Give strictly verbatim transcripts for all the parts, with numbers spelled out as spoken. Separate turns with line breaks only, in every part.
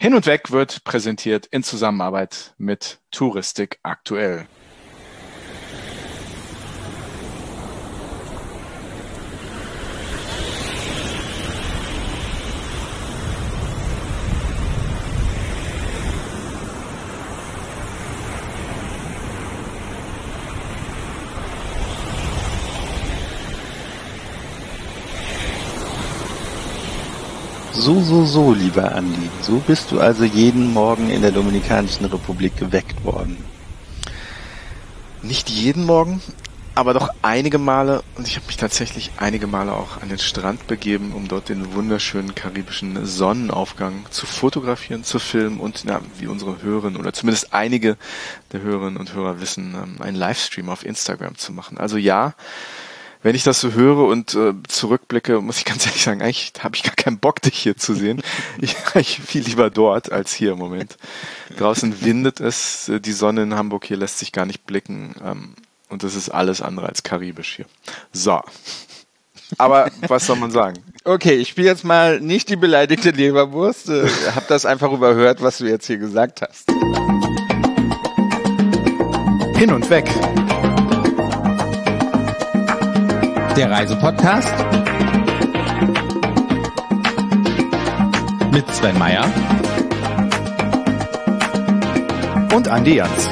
Hin und Weg wird präsentiert in Zusammenarbeit mit Touristik aktuell.
So, so, so, lieber Andi, so bist du also jeden Morgen in der Dominikanischen Republik geweckt worden.
Nicht jeden Morgen, aber doch einige Male, und ich habe mich tatsächlich einige Male auch an den Strand begeben, um dort den wunderschönen karibischen Sonnenaufgang zu fotografieren, zu filmen und, na, wie unsere Hörerinnen oder zumindest einige der Hörerinnen und Hörer wissen, einen Livestream auf Instagram zu machen. Also ja, wenn ich das so höre und äh, zurückblicke, muss ich ganz ehrlich sagen, eigentlich habe ich gar keinen Bock, dich hier zu sehen. Ich ich viel lieber dort als hier im Moment. Draußen windet es, die Sonne in Hamburg hier lässt sich gar nicht blicken ähm, und das ist alles andere als karibisch hier. So, aber was soll man sagen?
Okay, ich spiele jetzt mal nicht die beleidigte Leberwurst, äh, hab das einfach überhört, was du jetzt hier gesagt hast.
Hin und Weg.
Der Reisepodcast mit Sven Meyer
Und Andi Jans.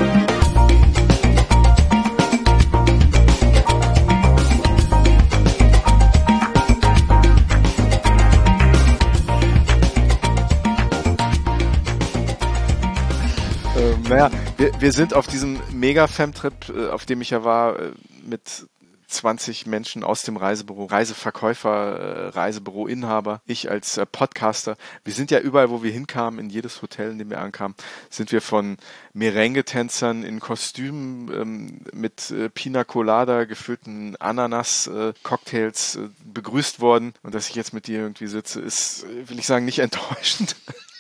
Ähm, naja, wir, wir sind auf diesem Mega-Fam-Trip, äh, auf dem ich ja war, äh, mit zwanzig Menschen aus dem Reisebüro, Reiseverkäufer, Reisebüroinhaber, ich als äh, Podcaster. Wir sind ja überall, wo wir hinkamen, in jedes Hotel, in dem wir ankamen, sind wir von Merengue-Tänzern in Kostümen ähm, mit äh, Pina Colada gefüllten Ananas-Cocktails äh, äh, begrüßt worden. Und dass ich jetzt mit dir irgendwie sitze, ist, äh, will ich sagen, nicht enttäuschend.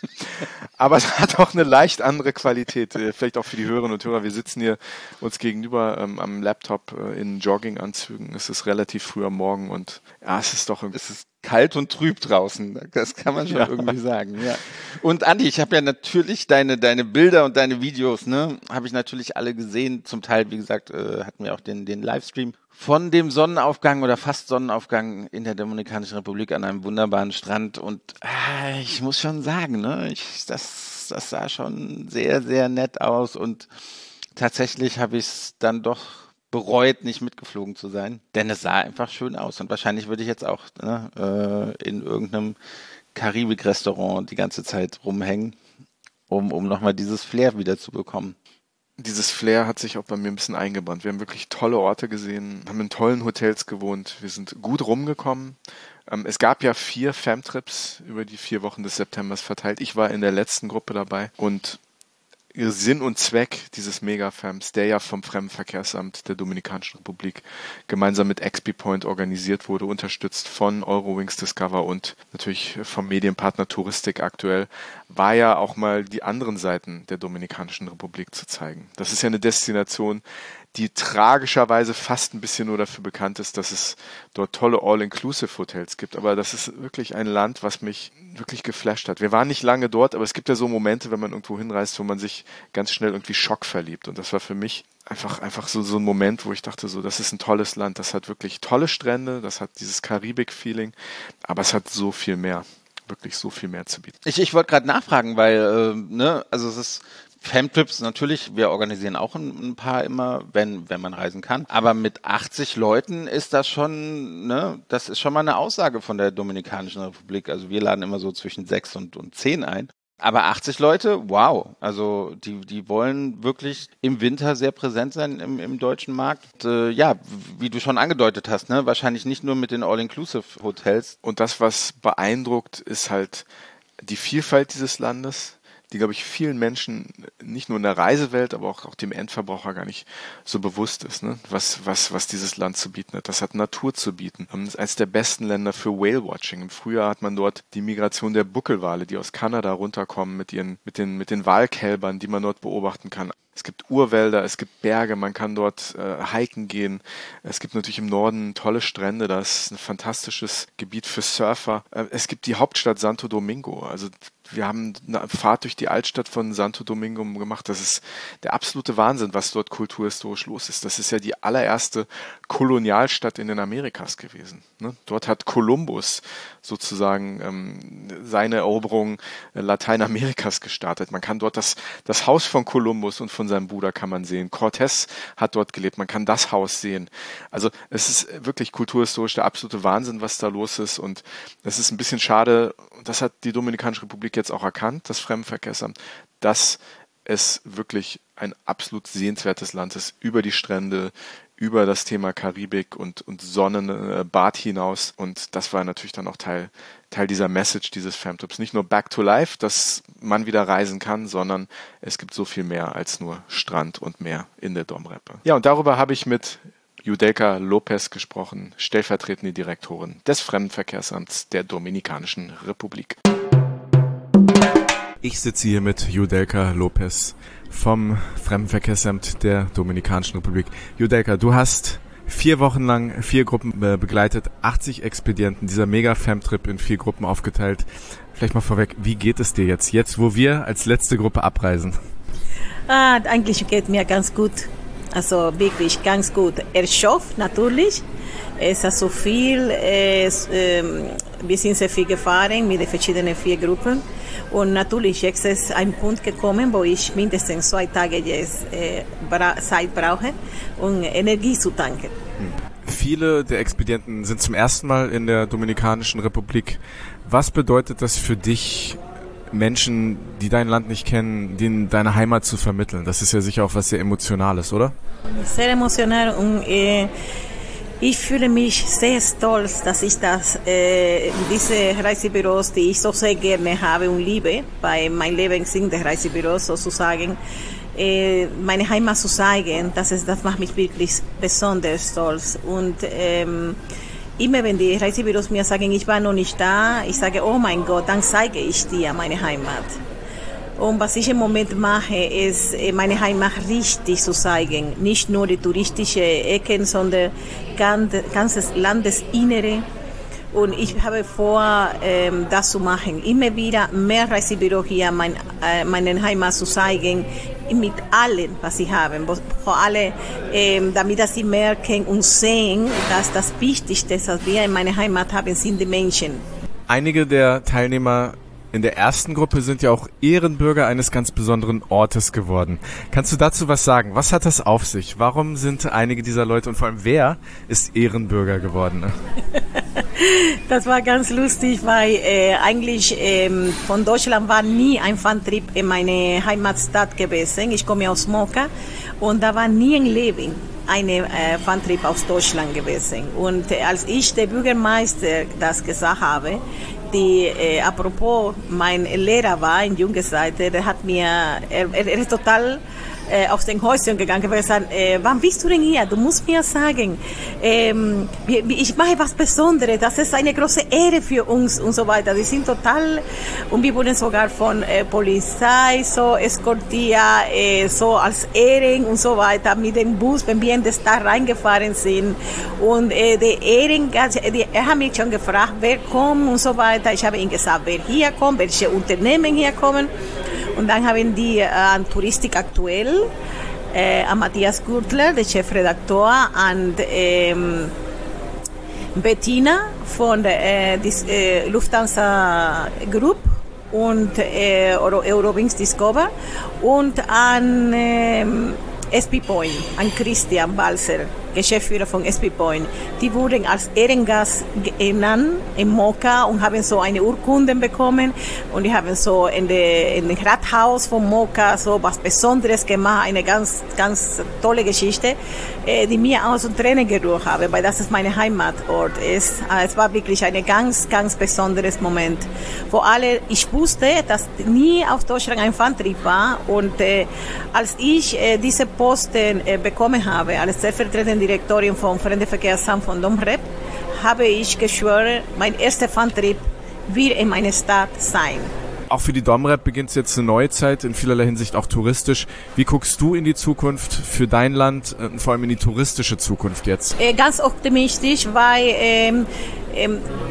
Aber es hat auch eine leicht andere Qualität, vielleicht auch für die Hörerinnen und Hörer. Wir sitzen hier uns gegenüber ähm, am Laptop äh, in Jogginganzügen. Es ist relativ früh am Morgen und ja, es ist doch irgendwie...
Es ist kalt und trüb draußen, das kann man schon
Ja.
irgendwie sagen. Ja. Und Andi, ich habe ja natürlich deine deine Bilder und deine Videos, ne, habe ich natürlich alle gesehen. Zum Teil, wie gesagt, äh, hatten wir auch den den Livestream von dem Sonnenaufgang oder fast Sonnenaufgang in der Dominikanischen Republik an einem wunderbaren Strand. Und äh, ich muss schon sagen, ne, ich, das, das sah schon sehr, sehr nett aus. Und tatsächlich habe ich es dann doch bereut, nicht mitgeflogen zu sein. Denn es sah einfach schön aus. Und wahrscheinlich würde ich jetzt auch ne, äh, in irgendeinem Karibik-Restaurant die ganze Zeit rumhängen, um, um nochmal dieses Flair wieder zu bekommen.
Dieses Flair hat sich auch bei mir ein bisschen eingebrannt. Wir haben wirklich tolle Orte gesehen, haben in tollen Hotels gewohnt, wir sind gut rumgekommen. Ähm, es gab ja vier Fam-Trips über die vier Wochen des Septembers verteilt. Ich war in der letzten Gruppe dabei und Sinn und Zweck dieses Mega-Fams, der ja vom Fremdenverkehrsamt der Dominikanischen Republik gemeinsam mit X P Point organisiert wurde, unterstützt von Eurowings Discover und natürlich vom Medienpartner Touristik aktuell, war ja auch mal die anderen Seiten der Dominikanischen Republik zu zeigen. Das ist ja eine Destination, die tragischerweise fast ein bisschen nur dafür bekannt ist, dass es dort tolle All-Inclusive-Hotels gibt. Aber das ist wirklich ein Land, was mich wirklich geflasht hat. Wir waren nicht lange dort, aber es gibt ja so Momente, wenn man irgendwo hinreist, wo man sich ganz schnell irgendwie Schock verliebt. Und das war für mich einfach einfach so so ein Moment, wo ich dachte, so, das ist ein tolles Land. Das hat wirklich tolle Strände, das hat dieses Karibik-Feeling, aber es hat so viel mehr. Wirklich so viel mehr zu bieten.
Ich, ich wollte gerade nachfragen, weil, äh, ne, also es ist Fam-Trips natürlich, wir organisieren auch ein, ein paar immer, wenn wenn man reisen kann. Aber mit achtzig Leuten ist das schon, ne, das ist schon mal eine Aussage von der Dominikanischen Republik. Also wir laden immer so zwischen sechs und, und zehn ein. Aber achtzig Leute, wow. Also die die wollen wirklich im Winter sehr präsent sein im, im deutschen Markt. Und, äh, ja, wie du schon angedeutet hast, ne, wahrscheinlich nicht nur mit den All-Inclusive-Hotels.
Und das, was beeindruckt, ist halt die Vielfalt dieses Landes, die, glaube ich, vielen Menschen, nicht nur in der Reisewelt, aber auch, auch dem Endverbraucher gar nicht so bewusst ist, ne? was, was, was dieses Land zu bieten hat. Das hat Natur zu bieten. Das ist eines der besten Länder für Whale-Watching. Im Frühjahr hat man dort die Migration der Buckelwale, die aus Kanada runterkommen mit ihren, mit den, mit den Walkälbern, die man dort beobachten kann. Es gibt Urwälder, es gibt Berge, man kann dort äh, hiken gehen. Es gibt natürlich im Norden tolle Strände, das ist ein fantastisches Gebiet für Surfer. Äh, es gibt die Hauptstadt Santo Domingo, also wir haben eine Fahrt durch die Altstadt von Santo Domingo gemacht. Das ist der absolute Wahnsinn, was dort kulturhistorisch los ist. Das ist ja die allererste Kolonialstadt in den Amerikas gewesen. Ne? Dort hat Kolumbus sozusagen ähm, seine Eroberung äh, Lateinamerikas gestartet. Man kann dort das, das Haus von Kolumbus und von seinem Bruder kann man sehen. Cortés hat dort gelebt. Man kann das Haus sehen. Also es ist wirklich kulturhistorisch der absolute Wahnsinn, was da los ist. Und es ist ein bisschen schade, das hat die Dominikanische Republik jetzt auch erkannt, das Fremdenverkehrsamt, dass es wirklich ein absolut sehenswertes Land ist, über die Strände, über das Thema Karibik und, und Sonnenbad hinaus. Und das war natürlich dann auch Teil, Teil dieser Message dieses Femtrips. Nicht nur Back to Life, dass man wieder reisen kann, sondern es gibt so viel mehr als nur Strand und Meer in der Domrep. Ja, und darüber habe ich mit Yudelka Lopez gesprochen, stellvertretende Direktorin des Fremdenverkehrsamts der Dominikanischen Republik. Ich sitze hier mit Yudelka Lopez vom Fremdenverkehrsamt der Dominikanischen Republik. Yudelka, du hast vier Wochen lang vier Gruppen begleitet, achtzig Expedienten, dieser Mega-Femtrip in vier Gruppen aufgeteilt. Vielleicht mal vorweg, wie geht es dir jetzt, jetzt wo wir als letzte Gruppe abreisen?
Ah, eigentlich geht mir ganz gut. Also wirklich ganz gut. Erschöpft natürlich. Es ist so viel. Es, ähm, wir sind sehr viel gefahren mit den verschiedenen vier Gruppen. Und natürlich jetzt ist ein Punkt gekommen, wo ich mindestens zwei Tage jetzt äh, bra- Zeit brauche, um Energie zu tanken.
Viele der Expedienten sind zum ersten Mal in der Dominikanischen Republik. Was bedeutet das für dich, Menschen, die dein Land nicht kennen, denen deine Heimat zu vermitteln? Das ist ja sicher auch was sehr Emotionales, oder?
Sehr emotional und äh, ich fühle mich sehr stolz, dass ich das, äh, diese Reisebüros, die ich so sehr gerne habe und liebe, bei meinem Leben sind die Reisebüros sozusagen, äh, meine Heimat zu zeigen, das, ist, das macht mich wirklich besonders stolz. Und ähm, immer wenn die Reisebüros mir sagen, ich war noch nicht da, ich sage, oh mein Gott, dann zeige ich dir meine Heimat. Und was ich im Moment mache, ist, meine Heimat richtig zu zeigen. Nicht nur die touristische Ecken, sondern ganz, ganzes Landesinnere. Und ich habe vor, ähm, das zu machen. Immer wieder mehr Reisebüros hier, mein, äh, meine Heimat zu zeigen, mit allem, was sie haben. Vor allem, ähm, damit dass sie merken und sehen, dass das Wichtigste, was wir in meiner Heimat haben, sind die Menschen.
Einige der Teilnehmer in der ersten Gruppe sind ja auch Ehrenbürger eines ganz besonderen Ortes geworden. Kannst du dazu was sagen? Was hat das auf sich? Warum sind einige dieser Leute und vor allem wer ist Ehrenbürger geworden?
Das war ganz lustig, weil äh, eigentlich ähm, von Deutschland war nie ein Fantrip in meine Heimatstadt gewesen. Ich komme aus Moca und da war nie ein Leben eine äh, Fantrip aus Deutschland gewesen. Und äh, als ich der Bürgermeister das gesagt habe, die, äh, apropos, mein Lehrer war in junger Seite, der hat mir, er, er ist total äh, aus den Häuschen gegangen, weil er sagt, äh, wann bist du denn hier? Du musst mir sagen, ähm, ich mache was Besonderes, das ist eine große Ehre für uns und so weiter. Die sind total, und wir wurden sogar von äh, Polizei so eskortiert, äh, so als Ehren und so weiter mit dem Bus, wenn wir in die Stadt reingefahren sind. Und äh, die Ehren, die, er hat mich schon gefragt, wer kommt und so weiter. Ich habe ihm gesagt, wer hier kommt, welche Unternehmen hier kommen. Und dann haben die äh, an Touristik aktuell, äh, an Matthias Gürtler, der Chefredakteur, an ähm, Bettina von der äh, äh, Lufthansa Group und äh, Euro, Eurowings Discover und an äh, S P Point, an Christian Balzer, Geschäftsführer von S P Point. Die wurden als Ehrengast genannt in Moca und haben so eine Urkunde bekommen und die haben so in dem Rathaus von Moca so was Besonderes gemacht, eine ganz, ganz tolle Geschichte, die mir auch so Tränen gerührt habe, weil das ist mein Heimatort ist. Es war wirklich ein ganz, ganz besonderes Moment. Vor allem, ich wusste, dass nie auf Deutschland ein Fantrip war und äh, als ich äh, diese Posten äh, bekommen habe, als stellvertretende Direktorin vom Fremdenverkehrsamt von Domrep, habe ich geschworen, mein erster Fantrip wird in meiner Stadt sein.
Auch für die Domrep beginnt jetzt eine neue Zeit, in vielerlei Hinsicht auch touristisch. Wie guckst du in die Zukunft für dein Land, äh, vor allem in die touristische Zukunft jetzt?
Äh, ganz optimistisch, weil ähm, ähm,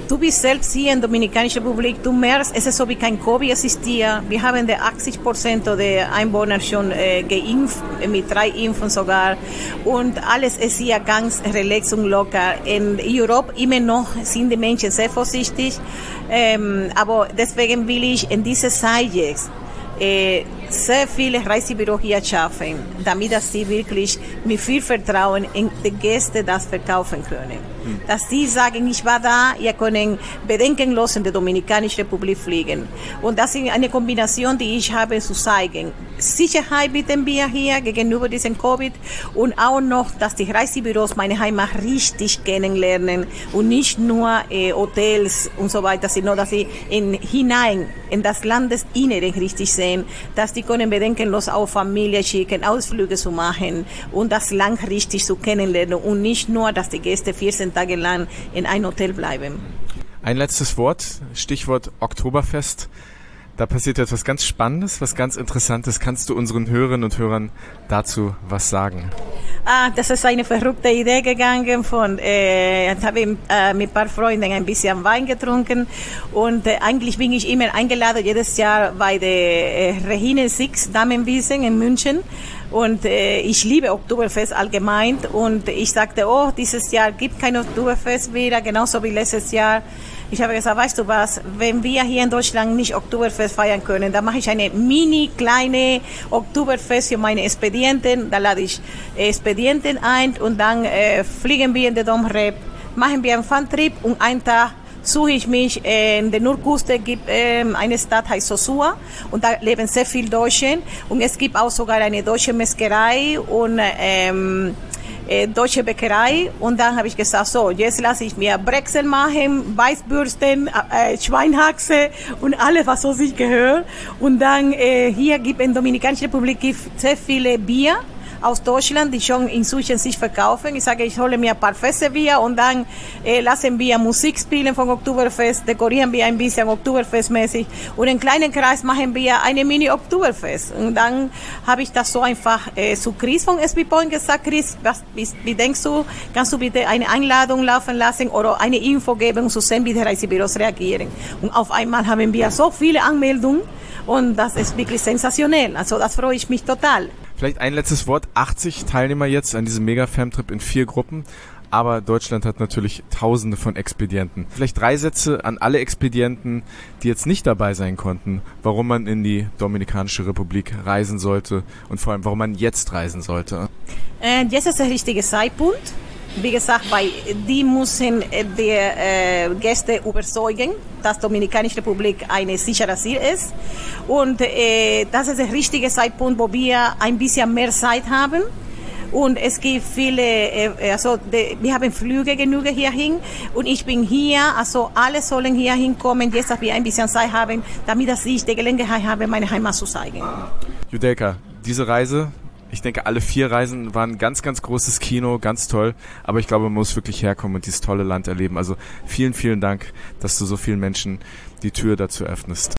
du bist selbst hier in der Dominikanischen Republik, du merkst, es ist so wie kein Covid existiert. Wir haben die achtzig Prozent der Einwohner schon äh, geimpft, mit drei Impfen sogar. Und alles ist hier ganz relax und locker. In Europa immer noch sind die Menschen sehr vorsichtig. Ähm, aber deswegen will ich in dieser Zeit jetzt äh, sehr viele Reisebüros hier schaffen, damit dass sie wirklich mit viel Vertrauen in die Gäste das verkaufen können. Hm. Dass sie sagen, ich war da, ihr könnt bedenkenlos in die Dominikanische Republik fliegen. Und das ist eine Kombination, die ich habe zu zeigen. Sicherheit bieten wir hier gegenüber diesem Covid und auch noch, dass die Reisebüros meine Heimat richtig kennenlernen und nicht nur äh, Hotels und so weiter, sondern dass sie in, hinein in das Landesinnere richtig sehen, dass die können bedenkenlos auch Familie schicken, Ausflüge zu machen und das Land richtig zu kennenlernen und nicht nur, dass die Gäste vierzehn Tage lang in einem Hotel bleiben.
Ein letztes Wort, Stichwort Oktoberfest. Da passiert etwas ganz Spannendes, was ganz Interessantes. Kannst du unseren Hörerinnen und Hörern dazu was sagen?
Ah, das ist eine verrückte Idee gegangen von, äh, ich habe äh, mit ein paar Freunden ein bisschen Wein getrunken und äh, eigentlich bin ich immer eingeladen jedes Jahr bei der äh, Regine Six Damenwiesen in München. Und äh, ich liebe Oktoberfest allgemein und ich sagte, oh, dieses Jahr gibt kein Oktoberfest wieder, genauso wie letztes Jahr. Ich habe gesagt, weißt du was, wenn wir hier in Deutschland nicht Oktoberfest feiern können, dann mache ich eine mini kleine Oktoberfest für meine Expedienten. Da lade ich Expedienten ein und dann äh, fliegen wir in den Domrep, machen wir einen Fun-Trip und einen Tag suche ich mich äh, in der Nordküste, gibt äh, eine Stadt, heißt Sosua und da leben sehr viele Deutsche und es gibt auch sogar eine deutsche Metzgerei und ähm, äh, deutsche Bäckerei und dann habe ich gesagt, so, jetzt lasse ich mir Brezel machen, Weißbürsten, äh, Schweinhaxe und alles, was so sich gehört und dann äh, hier gibt in der Dominikanischen Republik gibt sehr viele Bier aus Deutschland, die schon inzwischen sich verkaufen. Ich sage, ich hole mir ein paar Feste Bier und dann äh, lassen wir Musik spielen vom Oktoberfest, dekorieren wir ein bisschen Oktoberfestmäßig und in kleinen Kreis machen wir eine Mini-Oktoberfest. Und dann habe ich das so einfach äh, zu Chris von S B Point gesagt, Chris, was, wie, wie denkst du, kannst du bitte eine Einladung laufen lassen oder eine Info geben, um zu sehen, wie die Reisebüros reagieren. Und auf einmal haben wir so viele Anmeldungen und das ist wirklich sensationell. Also das freue ich mich total.
Vielleicht ein letztes Wort. achtzig Teilnehmer jetzt an diesem Mega-Fam-Trip in vier Gruppen. Aber Deutschland hat natürlich Tausende von Expedienten. Vielleicht drei Sätze an alle Expedienten, die jetzt nicht dabei sein konnten, warum man in die Dominikanische Republik reisen sollte und vor allem, warum man jetzt reisen sollte.
Äh, jetzt ist der richtige Zeitpunkt. Wie gesagt, weil die müssen die äh, Gäste überzeugen, dass die Dominikanische Republik eine sichere Ziel ist. Und äh, das ist der richtige Zeitpunkt, wo wir ein bisschen mehr Zeit haben. Und es gibt viele, äh, also de, wir haben Flüge genug hierhin und ich bin hier, also alle sollen hier hinkommen, jetzt, dass wir ein bisschen Zeit haben, damit dass ich die Gelegenheit habe, meine Heimat zu zeigen.
Judejka, diese Reise, ich denke, alle vier Reisen waren ein ganz, ganz großes Kino, ganz toll. Aber ich glaube, man muss wirklich herkommen und dieses tolle Land erleben. Also vielen, vielen Dank, dass du so vielen Menschen die Tür dazu öffnest.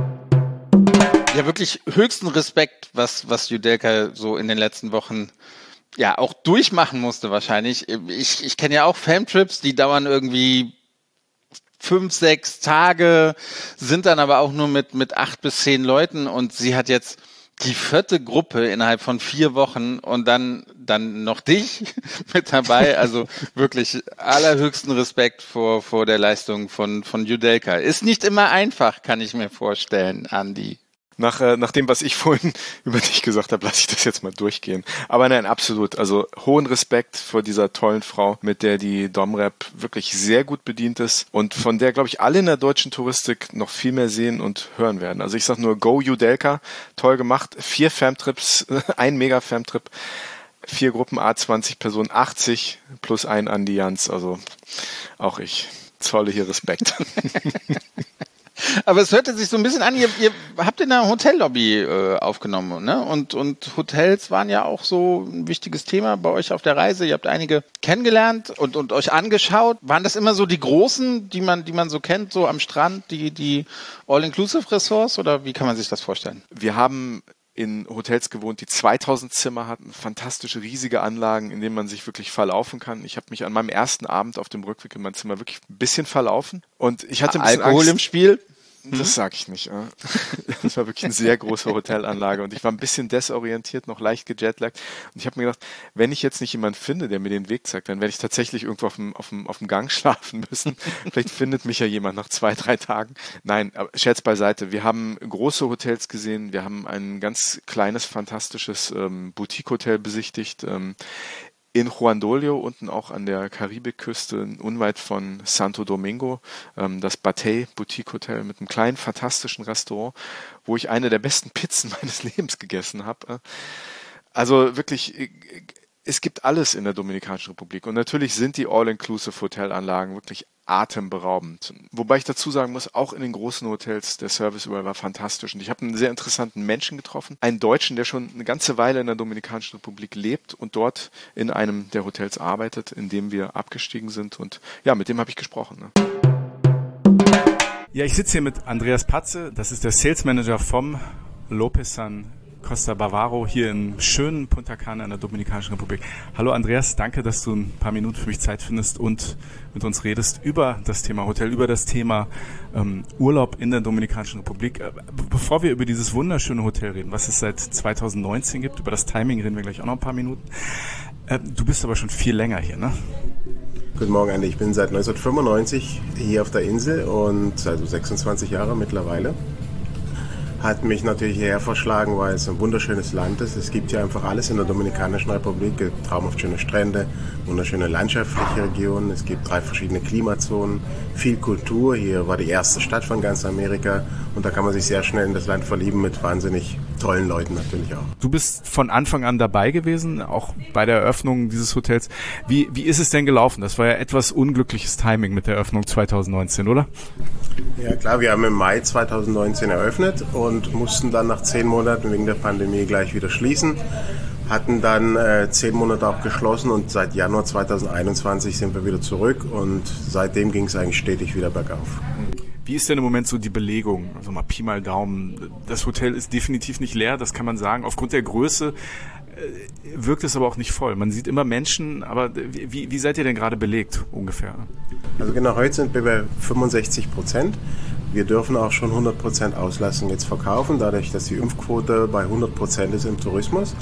Ja, wirklich höchsten Respekt, was, was Judejka so in den letzten Wochen ja auch durchmachen musste wahrscheinlich. Ich, ich kenne ja auch Famtrips, die dauern irgendwie fünf, sechs Tage, sind dann aber auch nur mit, mit acht bis zehn Leuten und sie hat jetzt die vierte Gruppe innerhalb von vier Wochen und dann dann noch dich mit dabei. Also wirklich allerhöchsten Respekt vor vor der Leistung von von Judejka. Ist nicht immer einfach, kann ich mir vorstellen, Andi.
Nach, äh, nach dem, was ich vorhin über dich gesagt habe, lasse ich das jetzt mal durchgehen. Aber nein, absolut. Also hohen Respekt vor dieser tollen Frau, mit der die Domrep wirklich sehr gut bedient ist und von der, glaube ich, alle in der deutschen Touristik noch viel mehr sehen und hören werden. Also ich sage nur, go Judejka, toll gemacht. Vier Famtrips, ein Mega-Famtrip, vier Gruppen, A zwanzig Personen, achtzig plus ein Andi Jans. Also auch ich zolle hier Respekt.
Aber es hörte sich so ein bisschen an, ihr, ihr habt in der Hotellobby äh, aufgenommen, ne? Und, und Hotels waren ja auch so ein wichtiges Thema bei euch auf der Reise. Ihr habt einige kennengelernt und, und euch angeschaut. Waren das immer so die großen, die man, die man so kennt, so am Strand, die, die All-Inclusive-Ressorts oder wie kann man sich das vorstellen?
Wir haben in Hotels gewohnt, die zweitausend Zimmer hatten, fantastische, riesige Anlagen, in denen man sich wirklich verlaufen kann. Ich habe mich an meinem ersten Abend auf dem Rückweg in mein Zimmer wirklich ein bisschen verlaufen und ich hatte ein bisschen
Alkohol
Angst.
im Spiel?
Das sage ich nicht. Ja. Das war wirklich eine sehr große Hotelanlage und ich war ein bisschen desorientiert, noch leicht gejetlaggt. Und ich habe mir gedacht, wenn ich jetzt nicht jemanden finde, der mir den Weg zeigt, dann werde ich tatsächlich irgendwo auf dem, auf dem, auf dem Gang schlafen müssen. Vielleicht findet mich ja jemand nach zwei, drei Tagen. Nein, aber Scherz beiseite. Wir haben große Hotels gesehen. Wir haben ein ganz kleines, fantastisches ähm, Boutique-Hotel besichtigt. Ähm, In Juan Dolio, unten auch an der Karibikküste, unweit von Santo Domingo, ähm, das Batey Boutique Hotel mit einem kleinen, fantastischen Restaurant, wo ich eine der besten Pizzen meines Lebens gegessen habe. Also wirklich, es gibt alles in der Dominikanischen Republik und natürlich sind die All-Inclusive Hotelanlagen wirklich atemberaubend. Wobei ich dazu sagen muss, auch in den großen Hotels, der Service überall war fantastisch. Und ich habe einen sehr interessanten Menschen getroffen, einen Deutschen, der schon eine ganze Weile in der Dominikanischen Republik lebt und dort in einem der Hotels arbeitet, in dem wir abgestiegen sind. Und ja, mit dem habe ich gesprochen. Ne?
Ja, ich sitze hier mit Andreas Patze, das ist der Sales Manager vom Lopesan Costa Bavaro hier in schönen Punta Cana in der Dominikanischen Republik. Hallo Andreas, danke, dass du ein paar Minuten für mich Zeit findest und mit uns redest über das Thema Hotel, über das Thema ähm, Urlaub in der Dominikanischen Republik. Äh, bevor wir über dieses wunderschöne Hotel reden, was es seit zweitausendneunzehn gibt, über das Timing reden wir gleich auch noch ein paar Minuten. Äh, du bist aber schon viel länger hier, ne?
Guten Morgen, Andi. Ich bin seit neunzehnhundertfünfundneunzig hier auf der Insel und also sechsundzwanzig Jahre mittlerweile. Hat mich natürlich hierher verschlagen, weil es ein wunderschönes Land ist. Es gibt hier einfach alles in der Dominikanischen Republik. Traumhaft schöne Strände, wunderschöne landschaftliche Regionen. Es gibt drei verschiedene Klimazonen, viel Kultur. Hier war die erste Stadt von ganz Amerika und da kann man sich sehr schnell in das Land verlieben mit wahnsinnig tollen Leuten natürlich auch.
Du bist von Anfang an dabei gewesen, auch bei der Eröffnung dieses Hotels. Wie, wie ist es denn gelaufen? Das war ja etwas unglückliches Timing mit der Eröffnung zweitausendneunzehn, oder?
Ja klar, wir haben im Mai zweitausendneunzehn eröffnet und mussten dann nach zehn Monaten wegen der Pandemie gleich wieder schließen. Hatten dann äh, zehn Monate auch geschlossen und seit Januar zweitausendeinundzwanzig sind wir wieder zurück und seitdem ging es eigentlich stetig wieder bergauf.
Wie ist denn im Moment so die Belegung? Also mal Pi mal Daumen. Das Hotel ist definitiv nicht leer, das kann man sagen. Aufgrund der Größe äh, wirkt es aber auch nicht voll. Man sieht immer Menschen, aber wie, wie seid ihr denn gerade belegt ungefähr?
Also genau, heute sind wir bei fünfundsechzig Prozent. Wir dürfen auch schon hundert Prozent Auslastung jetzt verkaufen, dadurch, dass die Impfquote bei hundert Prozent ist im Tourismus.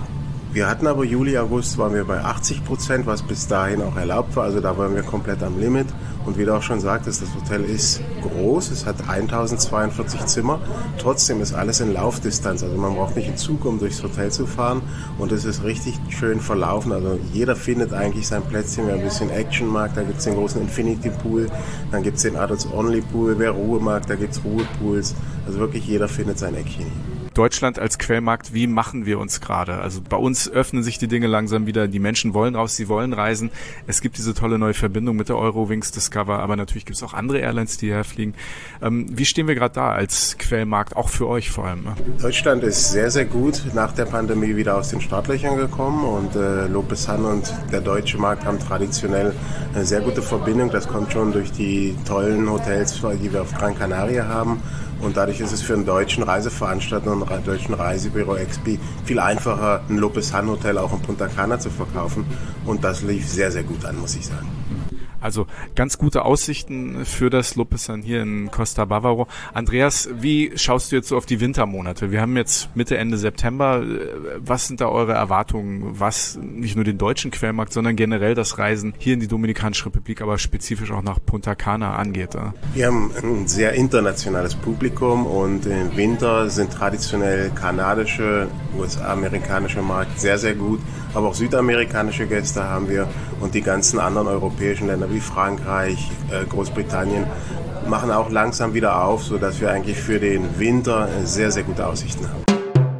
Wir hatten aber Juli, August waren wir bei achtzig Prozent, was bis dahin auch erlaubt war. Also da waren wir komplett am Limit. Und wie du auch schon sagtest, das Hotel ist groß. Es hat tausendzweiundvierzig Zimmer. Trotzdem ist alles in Laufdistanz. Also man braucht nicht einen Zug, um durchs Hotel zu fahren. Und es ist richtig schön verlaufen. Also jeder findet eigentlich sein Plätzchen. Wer ein bisschen Action mag, da gibt es den großen Infinity Pool. Dann gibt es den Adults Only Pool. Wer Ruhe mag, da gibt es Ruhepools. Also wirklich jeder findet sein Eckchen hier.
Deutschland als Quellmarkt, wie machen wir uns gerade? Also bei uns öffnen sich die Dinge langsam wieder, die Menschen wollen raus, sie wollen reisen. Es gibt diese tolle neue Verbindung mit der Eurowings Discover, aber natürlich gibt es auch andere Airlines, die hierher fliegen. Ähm, wie stehen wir gerade da als Quellmarkt, auch für euch vor allem? Ne?
Deutschland ist sehr, sehr gut nach der Pandemie wieder aus den Startlöchern gekommen und äh, Lopesan und der deutsche Markt haben traditionell eine sehr gute Verbindung. Das kommt schon durch die tollen Hotels, die wir auf Gran Canaria haben. Und dadurch ist es für einen deutschen Reiseveranstalter und einen deutschen Reisebüro X P viel einfacher, ein Lopesan Hotel auch in Punta Cana zu verkaufen. Und das lief sehr, sehr gut an, muss ich sagen.
Also ganz gute Aussichten für das Lopesan hier in Costa Bavaro. Andreas, wie schaust du jetzt so auf die Wintermonate? Wir haben jetzt Mitte, Ende September. Was sind da eure Erwartungen, was nicht nur den deutschen Quellmarkt, sondern generell das Reisen hier in die Dominikanische Republik, aber spezifisch auch nach Punta Cana angeht?
Wir haben ein sehr internationales Publikum und im Winter sind traditionell kanadische, U S-amerikanische Markt sehr, sehr gut. Aber auch südamerikanische Gäste haben wir und die ganzen anderen europäischen Länder wie Frankreich, Großbritannien machen auch langsam wieder auf, sodass wir eigentlich für den Winter sehr, sehr gute Aussichten haben.